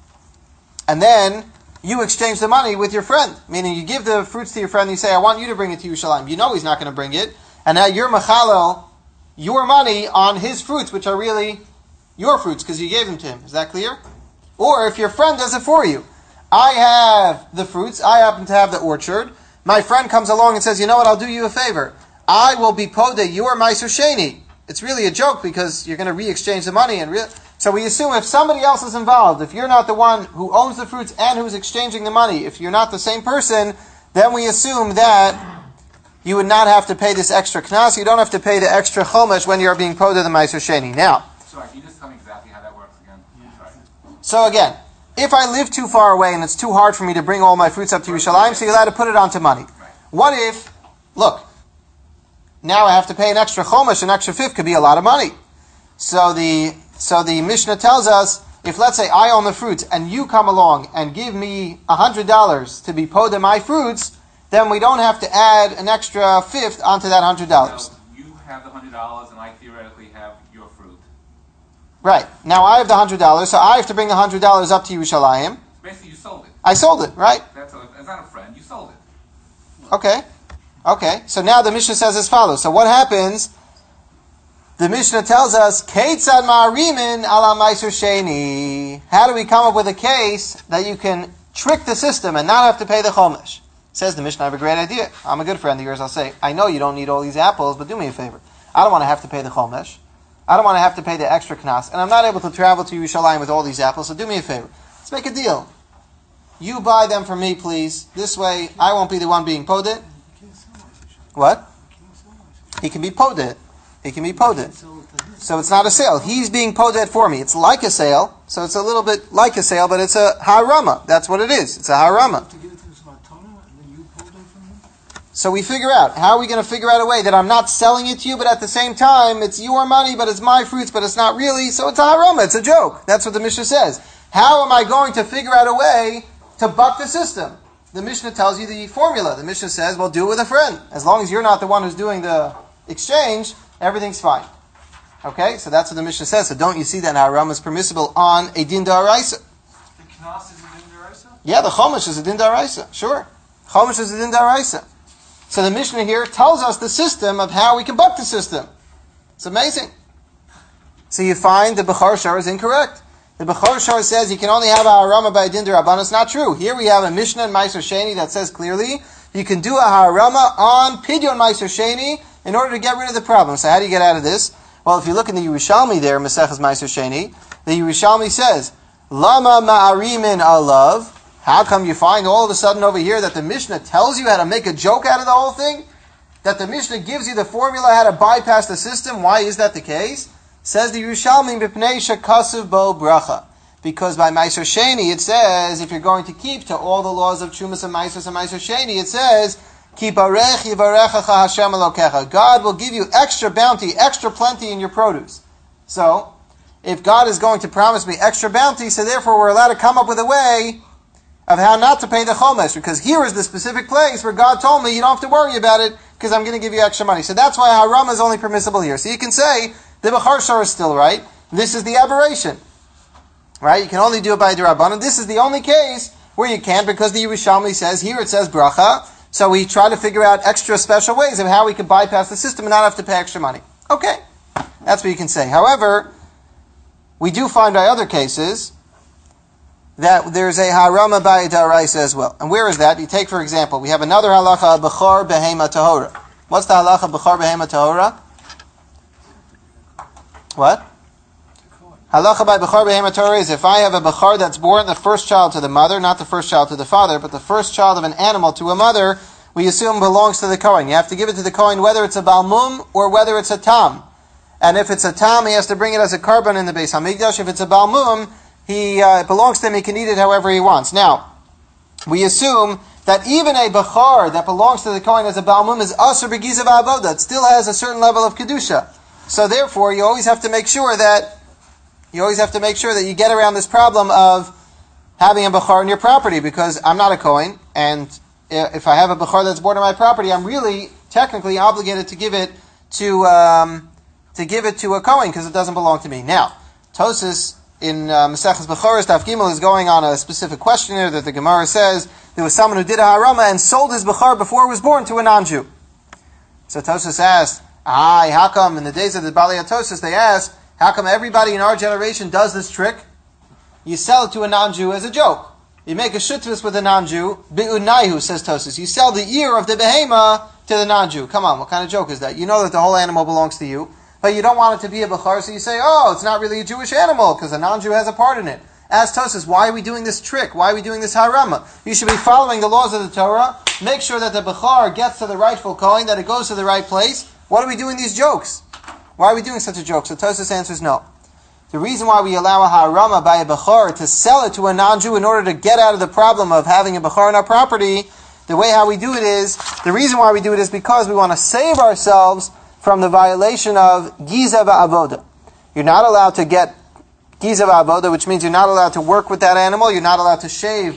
and then you exchange the money with your friend? Meaning you give the fruits to your friend, and you say, I want you to bring it to Yerushalayim. You know he's not going to bring it. And now you're machalel your money on his fruits, which are really your fruits, because you gave them to him. Is that clear? Or if your friend does it for you. I have the fruits, I happen to have the orchard. My friend comes along and says, you know what, I'll do you a favor. I will be podeh your Meiser Sheni. It's really a joke because you're going to re-exchange the money. So we assume if somebody else is involved, if you're not the one who owns the fruits and who's exchanging the money, if you're not the same person, then we assume that you would not have to pay this extra knas. You don't have to pay the extra chomesh when you're being podeh the Meiser Sheni. Now, Sorry, can you just tell me exactly how that works again? Sorry. So again, if I live too far away and it's too hard for me to bring all my fruits up to Yerushalayim, so you're allowed to put it onto money. What if, look, now I have to pay an extra chomesh, an extra fifth could be a lot of money. So the Mishnah tells us, if let's say I own the fruits and you come along and give me $100 to be podeh my fruits, then we don't have to add an extra fifth onto that $100. So you have the $100 and I theoretically have your fruit. Right. Now I have the $100, so I have to bring the $100 up to Yerushalayim. Basically, you sold it. I sold it, right? It's not a friend. You sold it. Okay. So now the Mishnah says as follows. So what happens? The Mishnah tells us, Keitzad ma'arimin ala Meiser Sheni. How do we come up with a case that you can trick the system and not have to pay the chomesh? Says the Mishnah, I have a great idea. I'm a good friend of yours. I'll say, I know you don't need all these apples, but do me a favor. I don't want to have to pay the chomesh. I don't want to have to pay the extra knas, and I'm not able to travel to Yerushalayim with all these apples, so do me a favor. Let's make a deal. You buy them from me, please. This way, I won't be the one being poded. What? He can be poded. He can be poded. So it's not a sale. He's being poded for me. It's like a sale, so it's a little bit like a sale, but it's a harama. That's what it is. It's a harama. So we figure out, how are we going to figure out a way that I'm not selling it to you, but at the same time, it's your money, but it's my fruits, but it's not really, so it's a harama, it's a joke. That's what the Mishnah says. How am I going to figure out a way to buck the system? The Mishnah tells you the formula. The Mishnah says, well, do it with a friend. As long as you're not the one who's doing the exchange, everything's fine. Okay, so that's what the Mishnah says. So don't you see that harama is permissible on a din da'araisa? The knas is a din da'araisa? Yeah, the chomesh is a din da'araisa. Sure. Chomesh is a din da'araisa. So the Mishnah here tells us the system of how we can buck the system. It's amazing. So you find the Bechor Shor is incorrect. The Bechor Shor says you can only have a harama by a din d'Rabbanan. It's not true. Here we have a Mishnah in Meiser Sheni that says clearly you can do a harama on Pidyon Meiser Sheni in order to get rid of the problem. So how do you get out of this? Well, if you look in the Yerushalmi there, Maseches Meiser Sheni, the Yerushalmi says, Lama ma'arimin alav. How come you find all of a sudden over here that the Mishnah tells you how to make a joke out of the whole thing? That the Mishnah gives you the formula how to bypass the system? Why is that the case? Says the Yerushalmi, B'pnei shekasuv bo bracha. Because by Meiser Sheni it says, if you're going to keep to all the laws of Trumas and Meiser Sheni, it says, Ki barech yivarechacha Hashem Elokecha. God will give you extra bounty, extra plenty in your produce. So, if God is going to promise me extra bounty, so therefore we're allowed to come up with a way of how not to pay the chomesh, because here is the specific place where God told me you don't have to worry about it because I'm going to give you extra money. So that's why harama is only permissible here. So you can say the Bechor Shor is still right. This is the aberration, right? You can only do it by d'Rabbanan. This is the only case where you can't, because the Yerushalmi says here it says bracha. So we try to figure out extra special ways of how we can bypass the system and not have to pay extra money. Okay, that's what you can say. However, we do find by other cases that there's a harama by daraisa as well. And where is that? You take, for example, we have another halacha, bechor behema tahora. What's the halacha, bechor behema tahora? What? Halacha by bechor behema tahora is if I have a bechor that's born the first child to the mother, not the first child to the father, but the first child of an animal to a mother, we assume belongs to the Kohen. You have to give it to the Kohen whether it's a balmum or whether it's a tam. And if it's a tam, he has to bring it as a carbon in the Beis Hamikdash. If it's a balmum, it belongs to him, he can eat it however he wants. Now, we assume that even a bechor that belongs to the Kohen as a balmum is asur b'gizav avoda. It still has a certain level of kedusha. So therefore, you always have to make sure that you get around this problem of having a bechor in your property, because I'm not a Kohen, and if I have a bechor that's born on my property, I'm really technically obligated to give it to a Kohen because it doesn't belong to me. Now, Tosas in Maseches Bechoros Daf Gimel is going on a specific question here that the Gemara says there was someone who did a harama and sold his bechor before it was born to a non-Jew. So Tosas asked, how come in the days of the Balei Tosas they asked, how come everybody in our generation does this trick? You sell it to a non-Jew as a joke. You make a shutvis with a non-Jew, bi'unaihu, says Tosas. You sell the ear of the behema to the non-Jew. Come on, what kind of joke is that? You know that the whole animal belongs to you, but you don't want it to be a bechor, so you say, it's not really a Jewish animal, because a non-Jew has a part in it. Ask Tosas, why are we doing this trick? Why are we doing this harama? You should be following the laws of the Torah. Make sure that the bechor gets to the rightful Kohen, that it goes to the right place. What are we doing these jokes? Why are we doing such a joke? So Tosas answers no. The reason why we allow a harama by a bechor to sell it to a non-Jew in order to get out of the problem of having a bechor on our property, the reason why we do it is because we want to save ourselves from the violation of giza va'avoda. You're not allowed to get giza va'avoda, which means you're not allowed to work with that animal, you're not allowed to shear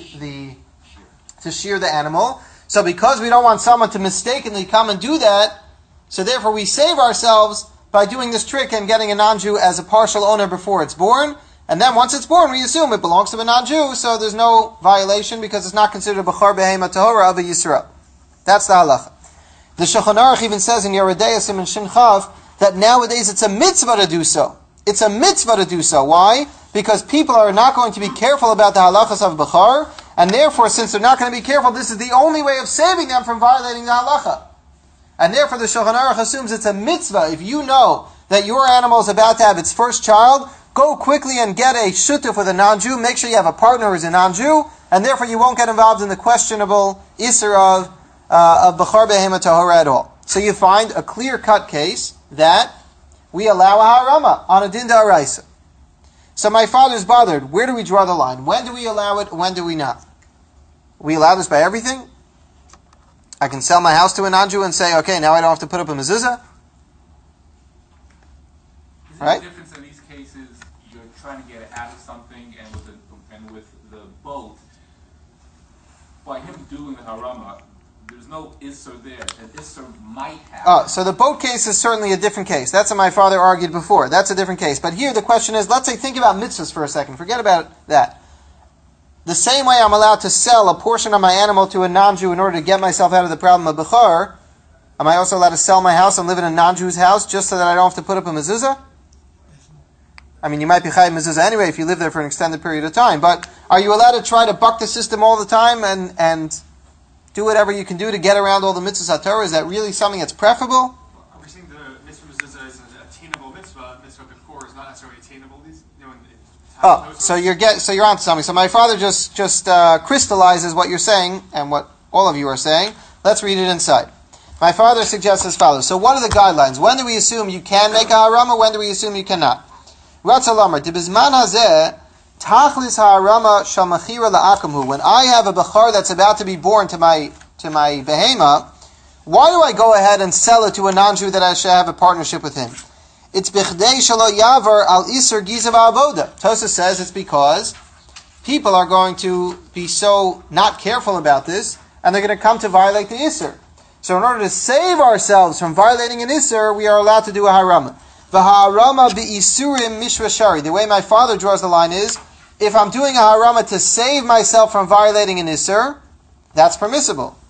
the animal. So because we don't want someone to mistakenly come and do that, so therefore we save ourselves by doing this trick and getting a non-Jew as a partial owner before it's born. And then once it's born, we assume it belongs to a non-Jew, so there's no violation because it's not considered a bechor behema tahora of a Yisrael. That's the halacha. The Shulchan Aruch even says in Yoreh De'ah Siman Shin Chav that nowadays it's a mitzvah to do so. It's a mitzvah to do so. Why? Because people are not going to be careful about the halachas of bechor, and therefore, since they're not going to be careful, this is the only way of saving them from violating the halacha. And therefore, the Shulchan Aruch assumes it's a mitzvah. If you know that your animal is about to have its first child, go quickly and get a shutuf with a non-Jew. Make sure you have a partner who is a non-Jew, and therefore you won't get involved in the questionable isser of bechor behema tahora at all. So you find a clear-cut case that we allow a harama on a din d'oraisa. So my father's bothered. Where do we draw the line? When do we allow it? When do we not? We allow this by everything? I can sell my house to a non-Jew and say, okay, now I don't have to put up a mezuzah? Is Right? there a difference in these cases? You're trying to get it out of something, and with the boat, by him doing the harama, there's no isser there. An isser might happen. So the boat case is certainly a different case. That's what my father argued before. That's a different case. But here the question is, let's say, think about mitzvahs for a second. Forget about that. The same way I'm allowed to sell a portion of my animal to a non-Jew in order to get myself out of the problem of bechor, am I also allowed to sell my house and live in a non-Jew's house just so that I don't have to put up a mezuzah? I mean, you might be chayav mezuzah anyway if you live there for an extended period of time, but are you allowed to try to buck the system all the time and do whatever you can do to get around all the mitzvahs HaTorah? Is that really something that's preferable? Are we saying the mitzvah mezuzah is an attainable mitzvah? Mitzvah before is not necessarily attainable. So you're onto something. So my father just crystallizes what you're saying and what all of you are saying. Let's read it inside. My father suggests as follows. So what are the guidelines? When do we assume you can make a harama? When do we assume you cannot? Ratzalamar dibizman hazeh tachlis harama shal mechira la'akamhu. When I have a bechor that's about to be born to my behema, why do I go ahead and sell it to a non-Jew that I should have a partnership with him? It's bichdei shelo yavar al iser gizav avoda. Tosas says it's because people are going to be so not careful about this, and they're going to come to violate the iser. So in order to save ourselves from violating an iser, we are allowed to do a harama. V'harama bi'isurim mishra shari. The way my father draws the line is, if I'm doing a harama to save myself from violating an iser, that's permissible.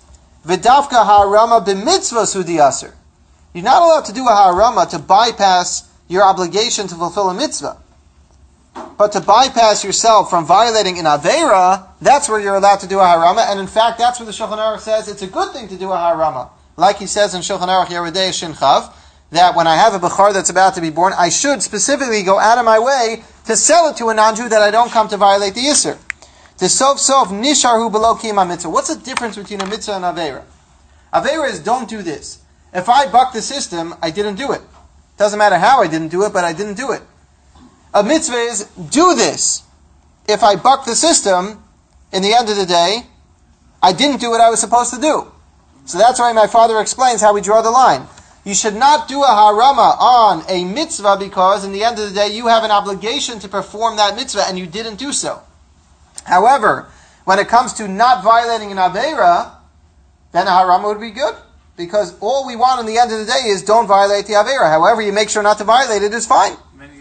V'davka ha'arama b'mitzvah sudi aser. You're not allowed to do a ha'arama to bypass your obligation to fulfill a mitzvah. But to bypass yourself from violating an Aveira, that's where you're allowed to do a harama. And in fact, that's where the Shulchan Aruch says it's a good thing to do a harama. Like he says in Shulchan Aruch Yeridei Shin Chav, that when I have a Bechar that's about to be born, I should specifically go out of my way to sell it to a non-Jew that I don't come to violate the Yisr. To sof nisharhu below kiyama mitzvah. What's the difference between a mitzvah and Aveira? Aveira is don't do this. If I buck the system, I didn't do it. Doesn't matter how I didn't do it, but I didn't do it. A mitzvah is, do this. If I buck the system, in the end of the day, I didn't do what I was supposed to do. So that's why my father explains how we draw the line. You should not do a harama on a mitzvah because in the end of the day you have an obligation to perform that mitzvah and you didn't do so. However, when it comes to not violating an aveira, then a harama would be good. Because all we want in the end of the day is don't violate the aveira. However, you make sure not to violate it is fine.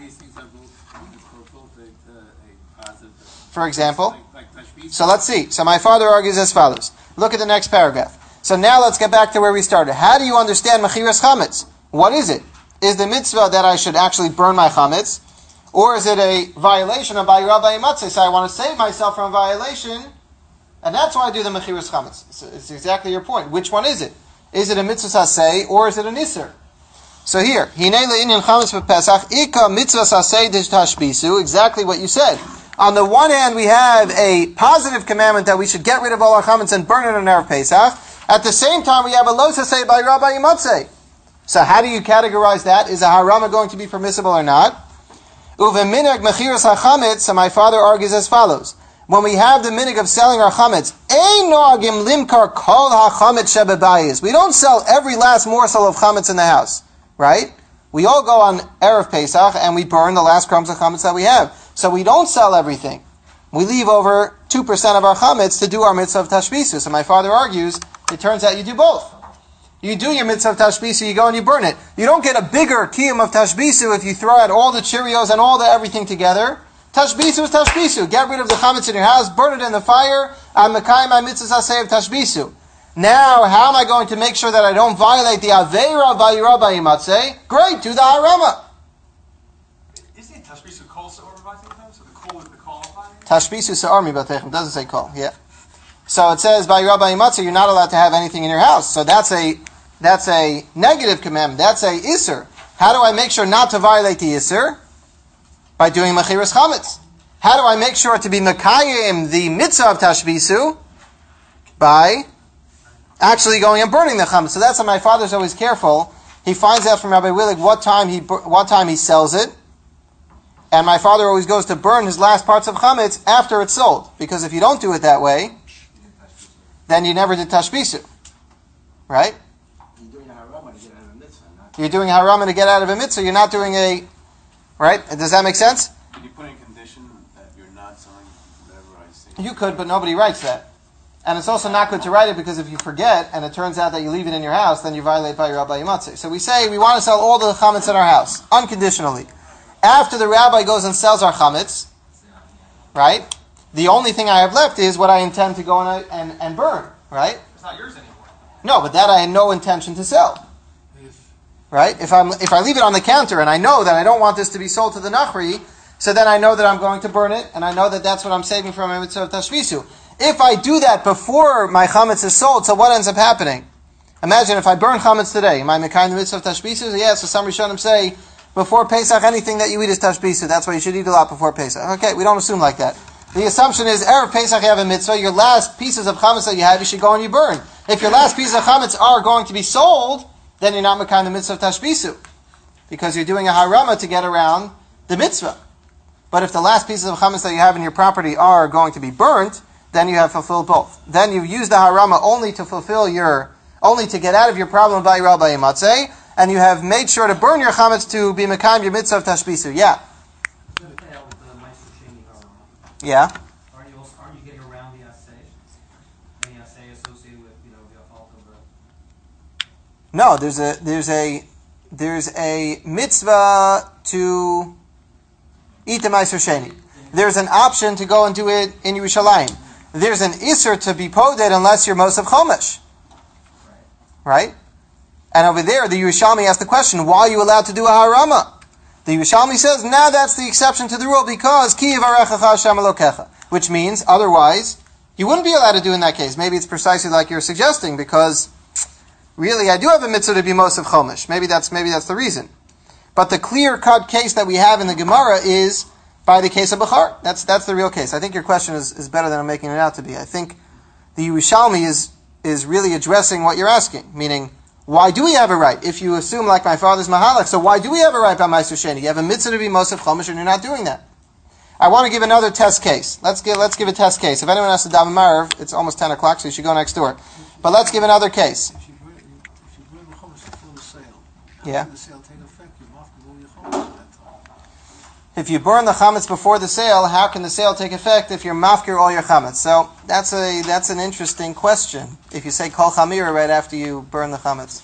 For example, so let's see. So my father argues as follows. Look at the next paragraph. So now let's get back to where we started. How do you understand Mechiras Chametz? What is it? Is the mitzvah that I should actually burn my chametz? Or is it a violation of Bayira Bayimatzeh? So I want to save myself from violation, and that's why I do the Mechiras Chametz. So it's exactly your point. Which one is it? Is it a mitzvah saseh or is it an iser? So here, Hinei le'inyan chametz b'Pesach, ika mitzvah saseh d'tashbisu, exactly what you said. On the one hand, we have a positive commandment that we should get rid of all our chametz and burn it on Erev Pesach. At the same time, we have a lo saseh by Rabbi Yimatzeh. So how do you categorize that? Is a harama going to be permissible or not? Uveminag mechiras hachametz, so my father argues as follows. When we have the minig of selling our chametz, ein noagim limkar kol hachametz shebebayis. We don't sell every last morsel of chametz in the house, right? We all go on Erev Pesach and we burn the last crumbs of chametz that we have. So we don't sell everything. We leave over 2% of our chametz to do our mitzvah of tashbisu. So my father argues, it turns out you do both. You do your mitzvah of tashbisu, you go and you burn it. You don't get a bigger kiyum of tashbisu if you throw out all the Cheerios and all the everything together. Tashbisu is tashbisu. Get rid of the chametz in your house, burn it in the fire. I'm mekayim my mitzvah saseh of tashbisu. Now, how am I going to make sure that I don't violate the aveira vayira bayimatzeh? Great, do the harama. Isn't it tashbisu kol se'or b'vatechem? So the kol is the kol of Tashbisu se'or mibatechem. Doesn't say kol. Yeah. So it says vayira bayimatzeh, you're not allowed to have anything in your house. So that's a negative commandment. That's a iser. How do I make sure not to violate the iser? By doing mechiras chametz. How do I make sure to be mekayim the mitzvah of tashbisu? By actually going and burning the chametz. So that's why my father's always careful. He finds out from Rabbi Willig what time he sells it, and my father always goes to burn his last parts of chametz after it's sold. Because if you don't do it that way, then you never did tashbisu, right? You're doing a harama to get out of a mitzvah. You're doing a harama to get out of a mitzvah. You're not doing a right. Does that make sense? Can you put in condition that you're not selling whatever I say? You could, but nobody writes that. And it's also not good to write it because if you forget and it turns out that you leave it in your house, then you violate by your Rabbi Yimatzeh. So we say we want to sell all the chametz in our house, unconditionally. After the rabbi goes and sells our chametz, right, the only thing I have left is what I intend to go and burn, right? It's not yours anymore. No, but that I had no intention to sell. Right? If I leave it on the counter and I know that I don't want this to be sold to the Nachri, so then I know that I'm going to burn it, and I know that that's what I'm saving from my mitzvah of tashbisu. If I do that before my chametz is sold, so what ends up happening? Imagine if I burn chametz today, am I mekayim the mitzvah of tashbisu? Yes, so some Rishonim say, before Pesach, anything that you eat is tashbisu. That's why you should eat a lot before Pesach. Okay, we don't assume like that. The assumption is, Erev Pesach you have a mitzvah, your last pieces of chametz that you have, you should go and you burn. If your last pieces of chametz are going to be sold, then you're not mekayim the mitzvah of tashbisu. Because you're doing a harama to get around the mitzvah. But if the last pieces of chametz that you have in your property are going to be burnt, then you have fulfilled both. Then you use the harama only to get out of your problem by Rabbi Yimatzeh, and you have made sure to burn your chametz to be mekayim your mitzvah of tashbisu. Yeah. Yeah. Aren't you getting around the assay? Any assay associated with the fault of the? No, there's a mitzvah to eat the Meiser Sheni. There's an option to go and do it in Yerushalayim. There's an Isser to be poded unless you're Mosef Chomesh. right? And over there, the Yerushalmi asked the question, why are you allowed to do a harama? The Yerushalmi says, now that's the exception to the rule because ki yivarechecha Hashem Elokecha, which means otherwise you wouldn't be allowed to do in that case. Maybe it's precisely like you're suggesting because really I do have a mitzvah to be Mosef Chomesh. Maybe that's the reason. But the clear-cut case that we have in the Gemara is by the case of Bechar. That's the real case. I think your question is better than I'm making it out to be. I think the Yerushalmi is really addressing what you're asking, meaning, why do we have a right? If you assume like my father's Mahalach, so why do we have a right by Ma'aser Sheni? You have a mitzvah to be Mosef Chomesh and you're not doing that. I want to give another test case. Let's give a test case. If anyone has to daven Marav, it's almost 10 o'clock, so you should go next door. But let's give another case. If you burn the Chumash before the sale, Yeah. how does the sale take effect? You're off to all your Chumash at that time. If you burn the chametz before the sale, how can the sale take effect if you're mafkir all your chametz? So that's an interesting question. If you say kol chamira right after you burn the chametz,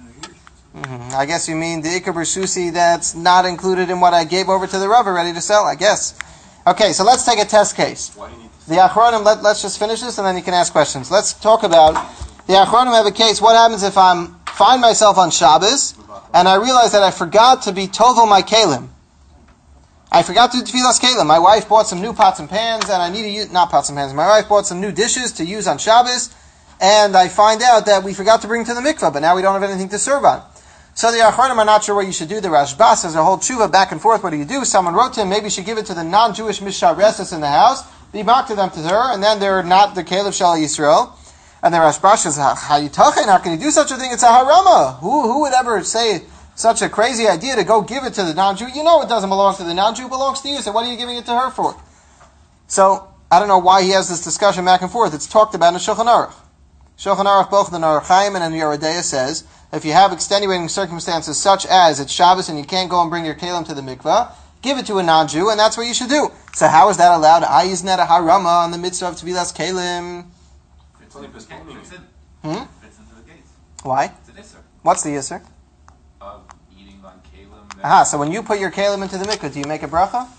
I guess you mean the ikar b'shusi that's not included in what I gave over to the Rava ready to sell. I guess. Okay, so let's take a test case. The Achronim. Let's just finish this and then you can ask questions. Let's talk about the Achronim have a case. What happens if I find myself on Shabbos and I realize that I forgot to be tovel my kalim? I forgot to do tefillas kalim. My wife bought some new pots and pans, and I need to use, not pots and pans, my wife bought some new dishes to use on Shabbos, and I find out that we forgot to bring to the mikvah, but now we don't have anything to serve on. So the Achronim are not sure what you should do. The Rashbas has a whole tshuva back and forth. What do you do? Someone wrote to him, maybe you should give it to the non-Jewish mishares that's in the house, be mocked to them to her, and then they're not the Caleb Shal Yisrael. And the Rashbas says, how can you do such a thing? It's a harama. Who would ever say such a crazy idea to go give it to the non-Jew? You know it doesn't belong to the non-Jew, it belongs to you, so what are you giving it to her for? So, I don't know why he has this discussion back and forth. It's talked about in Shulchan Aruch. Shulchan Aruch, both the Nar Chaim and the Yoreh Deah says, if you have extenuating circumstances such as it's Shabbos and you can't go and bring your kalim to the mikvah, give it to a non-Jew, and that's what you should do. So how is that allowed? Isn't that a harama on the mitzvah of Tevilas Kalim? Fits into the gates. Fits into the gates. Why? It's an isser What's the yisr? of eating on kalim. Aha, so when you put your kalim into the mikvah, do you make a bracha?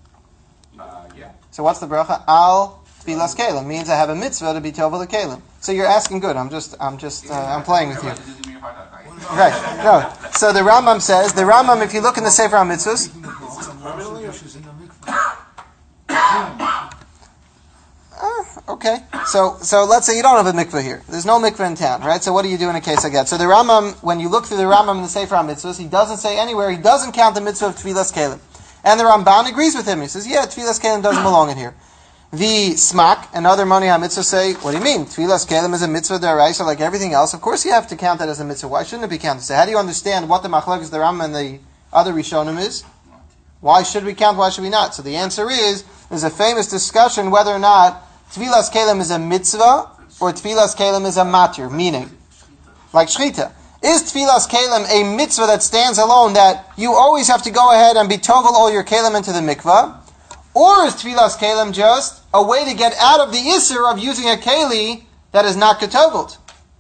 Yeah. So what's the bracha? Al Tevilas Kalim means I have a mitzvah to be tovel the kalim. So you're asking good. I'm playing with you. Right. No. So the Rambam says, if you look in the Sefer HaMitzvos, okay. So let's say you don't have a mikveh here. There's no mikveh in town, right? So what do you do in a case like that? So the Rambam, when you look through the Rambam in the Sefer HaMitzvos, he doesn't say anywhere, he doesn't count the mitzvah of Tevilas Kalim. And the Ramban agrees with him. He says, yeah, Tevilas Kalim doesn't belong in here. The Smak and other Moni HaMitzvah say, what do you mean? Tevilas Kalim is a mitzvah deraisa like everything else. Of course you have to count that as a mitzvah. Why shouldn't it be counted? So how do you understand what the machlokes the Rambam and the other Rishonim is? Why should we count? Why should we not? So the answer is, there's a famous discussion whether or not Tevilas Kalim is a mitzvah or Tevilas Kalim is a matir, meaning, like Shchita. Is Tevilas Kalim a mitzvah that stands alone, that you always have to go ahead and be tovel all your kalim into the mikvah? Or is Tevilas Kalim just a way to get out of the isser of using a keli that is not ketovelt?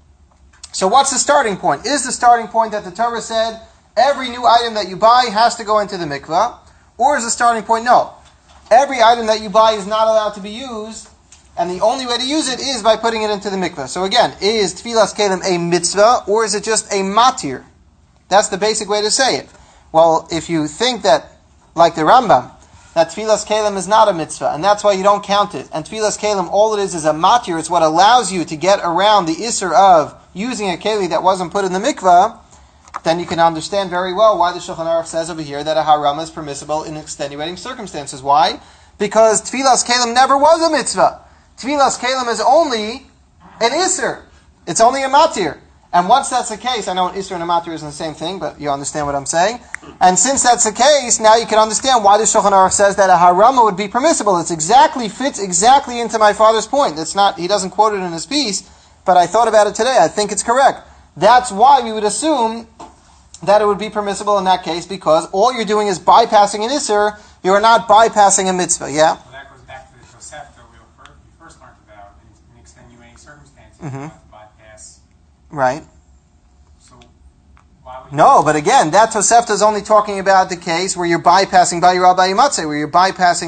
So what's the starting point? Is the starting point that the Torah said every new item that you buy has to go into the mikvah? Or is the starting point, no, every item that you buy is not allowed to be used, and the only way to use it is by putting it into the mikvah. So again, is Tevilas Kalim a mitzvah, or is it just a matir? That's the basic way to say it. Well, if you think that, like the Rambam, that Tevilas Kalim is not a mitzvah, and that's why you don't count it, and Tevilas Kalim, all it is a matir, it's what allows you to get around the isser of using a keli that wasn't put in the mikvah, then you can understand very well why the Shulchan Aruch says over here that a harama is permissible in extenuating circumstances. Why? Because Tevilas Kalim never was a mitzvah. Tevilas Kalim is only an isser. It's only a matir. And once that's the case, I know an isser and a matir isn't the same thing, but you understand what I'm saying. And since that's the case, now you can understand why the Shulchan Aruch says that a harama would be permissible. Fits exactly into my father's point. He doesn't quote it in his piece, but I thought about it today. I think it's correct. That's why we would assume that it would be permissible in that case, because all you're doing is bypassing an isser. You are not bypassing a mitzvah. Yeah? So that goes back to the Tosefta we first learned about in extenuating circumstances. You have to bypass. Right. So why would No, but again, that Tosefta is only talking about the case where you're bypassing Bayirah Bayimatzeh, where you're bypassing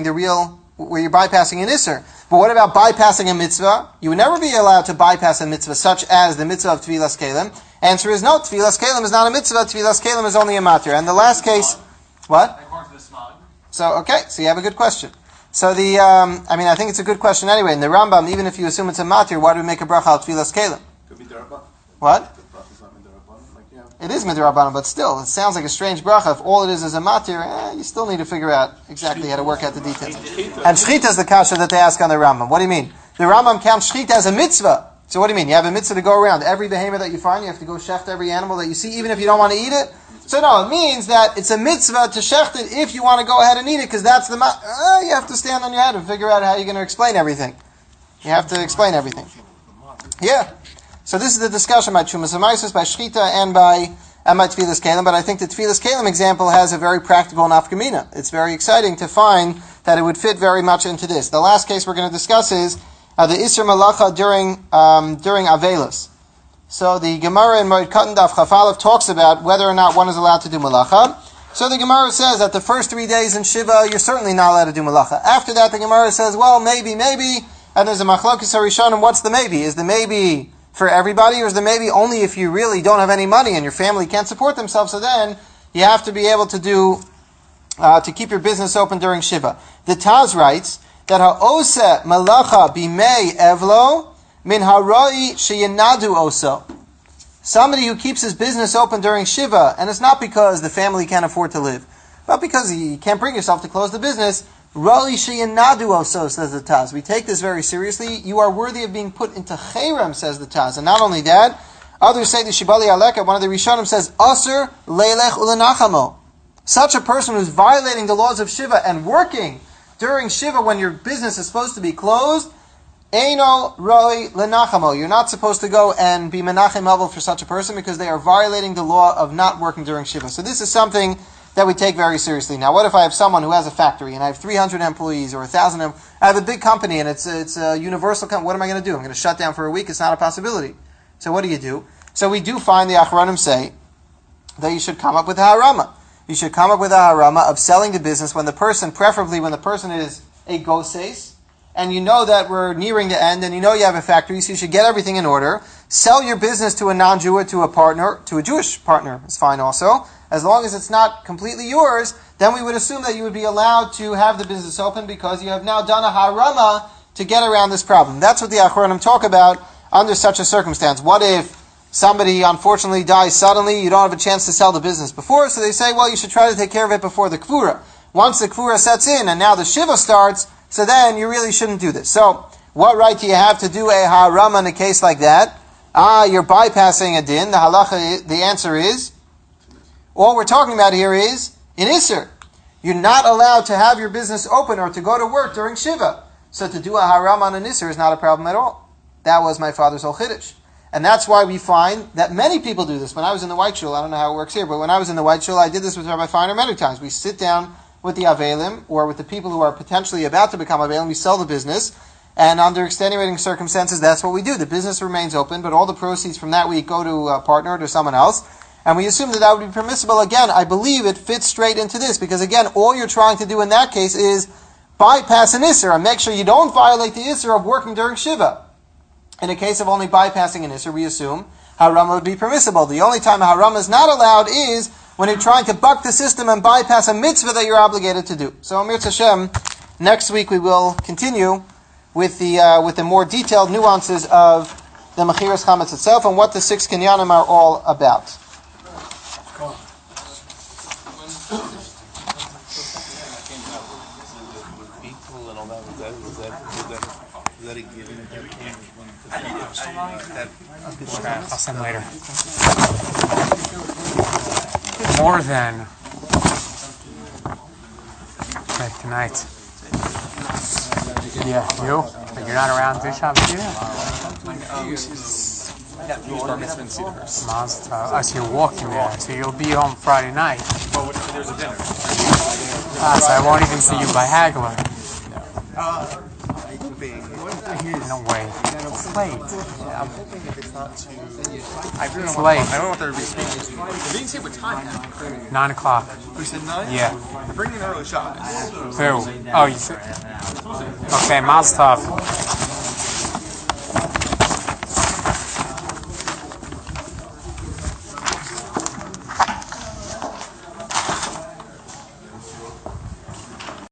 an isser. But what about bypassing a mitzvah? You would never be allowed to bypass a mitzvah such as the mitzvah of Tevilas Kalim. Answer is no, Tfilas Kelim is not a mitzvah, Tfilas Kelim is only a matir. And the last case, what? According to the smog. So, okay, so you have a good question. So I think it's a good question anyway. In the Rambam, even if you assume it's a matir, why do we make a bracha al Tfilas Kelim? Could be Darabban. What? The bracha is not Midarabban. Like, yeah. It is midrabanan, but still, it sounds like a strange bracha. If all it is a matir, you still need to figure out exactly how to work out the details. And shchita is the kasha that they ask on the Rambam. What do you mean? The Rambam counts shchita as a mitzvah. So what do you mean? You have a mitzvah to go around every behemoth that you find. You have to go shecht every animal that you see, even if you don't want to eat it. So no, it means that it's a mitzvah to shecht it if you want to go ahead and eat it, because that's the you have to stand on your head and figure out how you're going to explain everything. You have to explain everything. Yeah. So this is the discussion by Trumas Hamaisos, by shchita, and by Tfilas Kelim. But I think the Tfilas Kelim example has a very practical nafkamina. It's very exciting to find that it would fit very much into this. The last case we're going to discuss is the Isser Malacha during Avelis. So the Gemara in Moed Katan Daf Chaf Aleph talks about whether or not one is allowed to do malacha. So the Gemara says that the first 3 days in Shiva, you're certainly not allowed to do malacha. After that, the Gemara says, well, maybe, and there's a machlokes harishonim. What's the maybe? Is the maybe for everybody, or is the maybe only if you really don't have any money and your family can't support themselves? So then you have to be able to do to keep your business open during Shiva. The Taz writes that ha'ose malacha bimei evlo min haroi sheyenadu oso. Somebody who keeps his business open during Shiva, and it's not because the family can't afford to live, but because you can't bring yourself to close the business, roi sheyenadu oso, says the Taz. We take this very seriously. You are worthy of being put into cherem, says the Taz. And not only that, others say the Shibali Aleka, one of the Rishonim says, Aser leilech ulenachamo. Such a person who's violating the laws of Shiva and working during Shiva when your business is supposed to be closed, Eino roi lenachamo. You're not supposed to go and be menachem avol for such a person because they are violating the law of not working during Shiva. So this is something that we take very seriously. Now, what if I have someone who has a factory and I have 300 employees or 1,000? I have a big company and it's a universal company. What am I going to do? I'm going to shut down for a week? It's not a possibility. So what do you do? So we do find the Achronim say that you should come up with a harama. You should come up with a harama of selling the business when the person, preferably when the person is a goses, and you know that we're nearing the end, and you know you have a factory, so you should get everything in order. Sell your business to a non-Jew, to a partner, to a Jewish partner is fine also. As long as it's not completely yours, then we would assume that you would be allowed to have the business open because you have now done a harama to get around this problem. That's what the Achronim talk about under such a circumstance. What if somebody unfortunately dies suddenly, you don't have a chance to sell the business before, so they say, well, you should try to take care of it before the Kvura. Once the Kvura sets in and now the Shiva starts, so then you really shouldn't do this. So, what right do you have to do a harama in a case like that? You're bypassing a din. The halacha, the answer is, all we're talking about here is in Isser. You're not allowed to have your business open or to go to work during Shiva. So to do a harama on an Isser is not a problem at all. That was my father's whole chiddush. And that's why we find that many people do this. When I was in the White Shul, I don't know how it works here, but when I was in the White Shul, I did this with Rabbi Feiner many times. We sit down with the Avelim, or with the people who are potentially about to become Avelim, we sell the business, and under extenuating circumstances, that's what we do. The business remains open, but all the proceeds from that week go to a partner or to someone else, and we assume that that would be permissible. Again, I believe it fits straight into this, because again, all you're trying to do in that case is bypass an Isser, and make sure you don't violate the Isser of working during Shiva. In a case of only bypassing an Isser, we assume harama would be permissible. The only time harama is not allowed is when you're trying to buck the system and bypass a mitzvah that you're obligated to do. So, Amir Hashem, next week we will continue with the more detailed nuances of the Mechiras Chametz itself and what the 6 Kinyanim are all about. Is that a given? I'll send later. More than like tonight. Yeah, you? Like you're not around to shop here? Mazel tov. Oh, so you're walking there. So you'll be home Friday night. Well, there's a dinner. So I won't even see you by Hagler. No way. It's late. I'm hoping if it's not too... I really It's don't late. want, I don't want there to be speakers. They didn't say what time now. 9 o'clock. We said 9? Yeah. Bring an early shot. Who? Oh, you said... Okay, Mazel tov.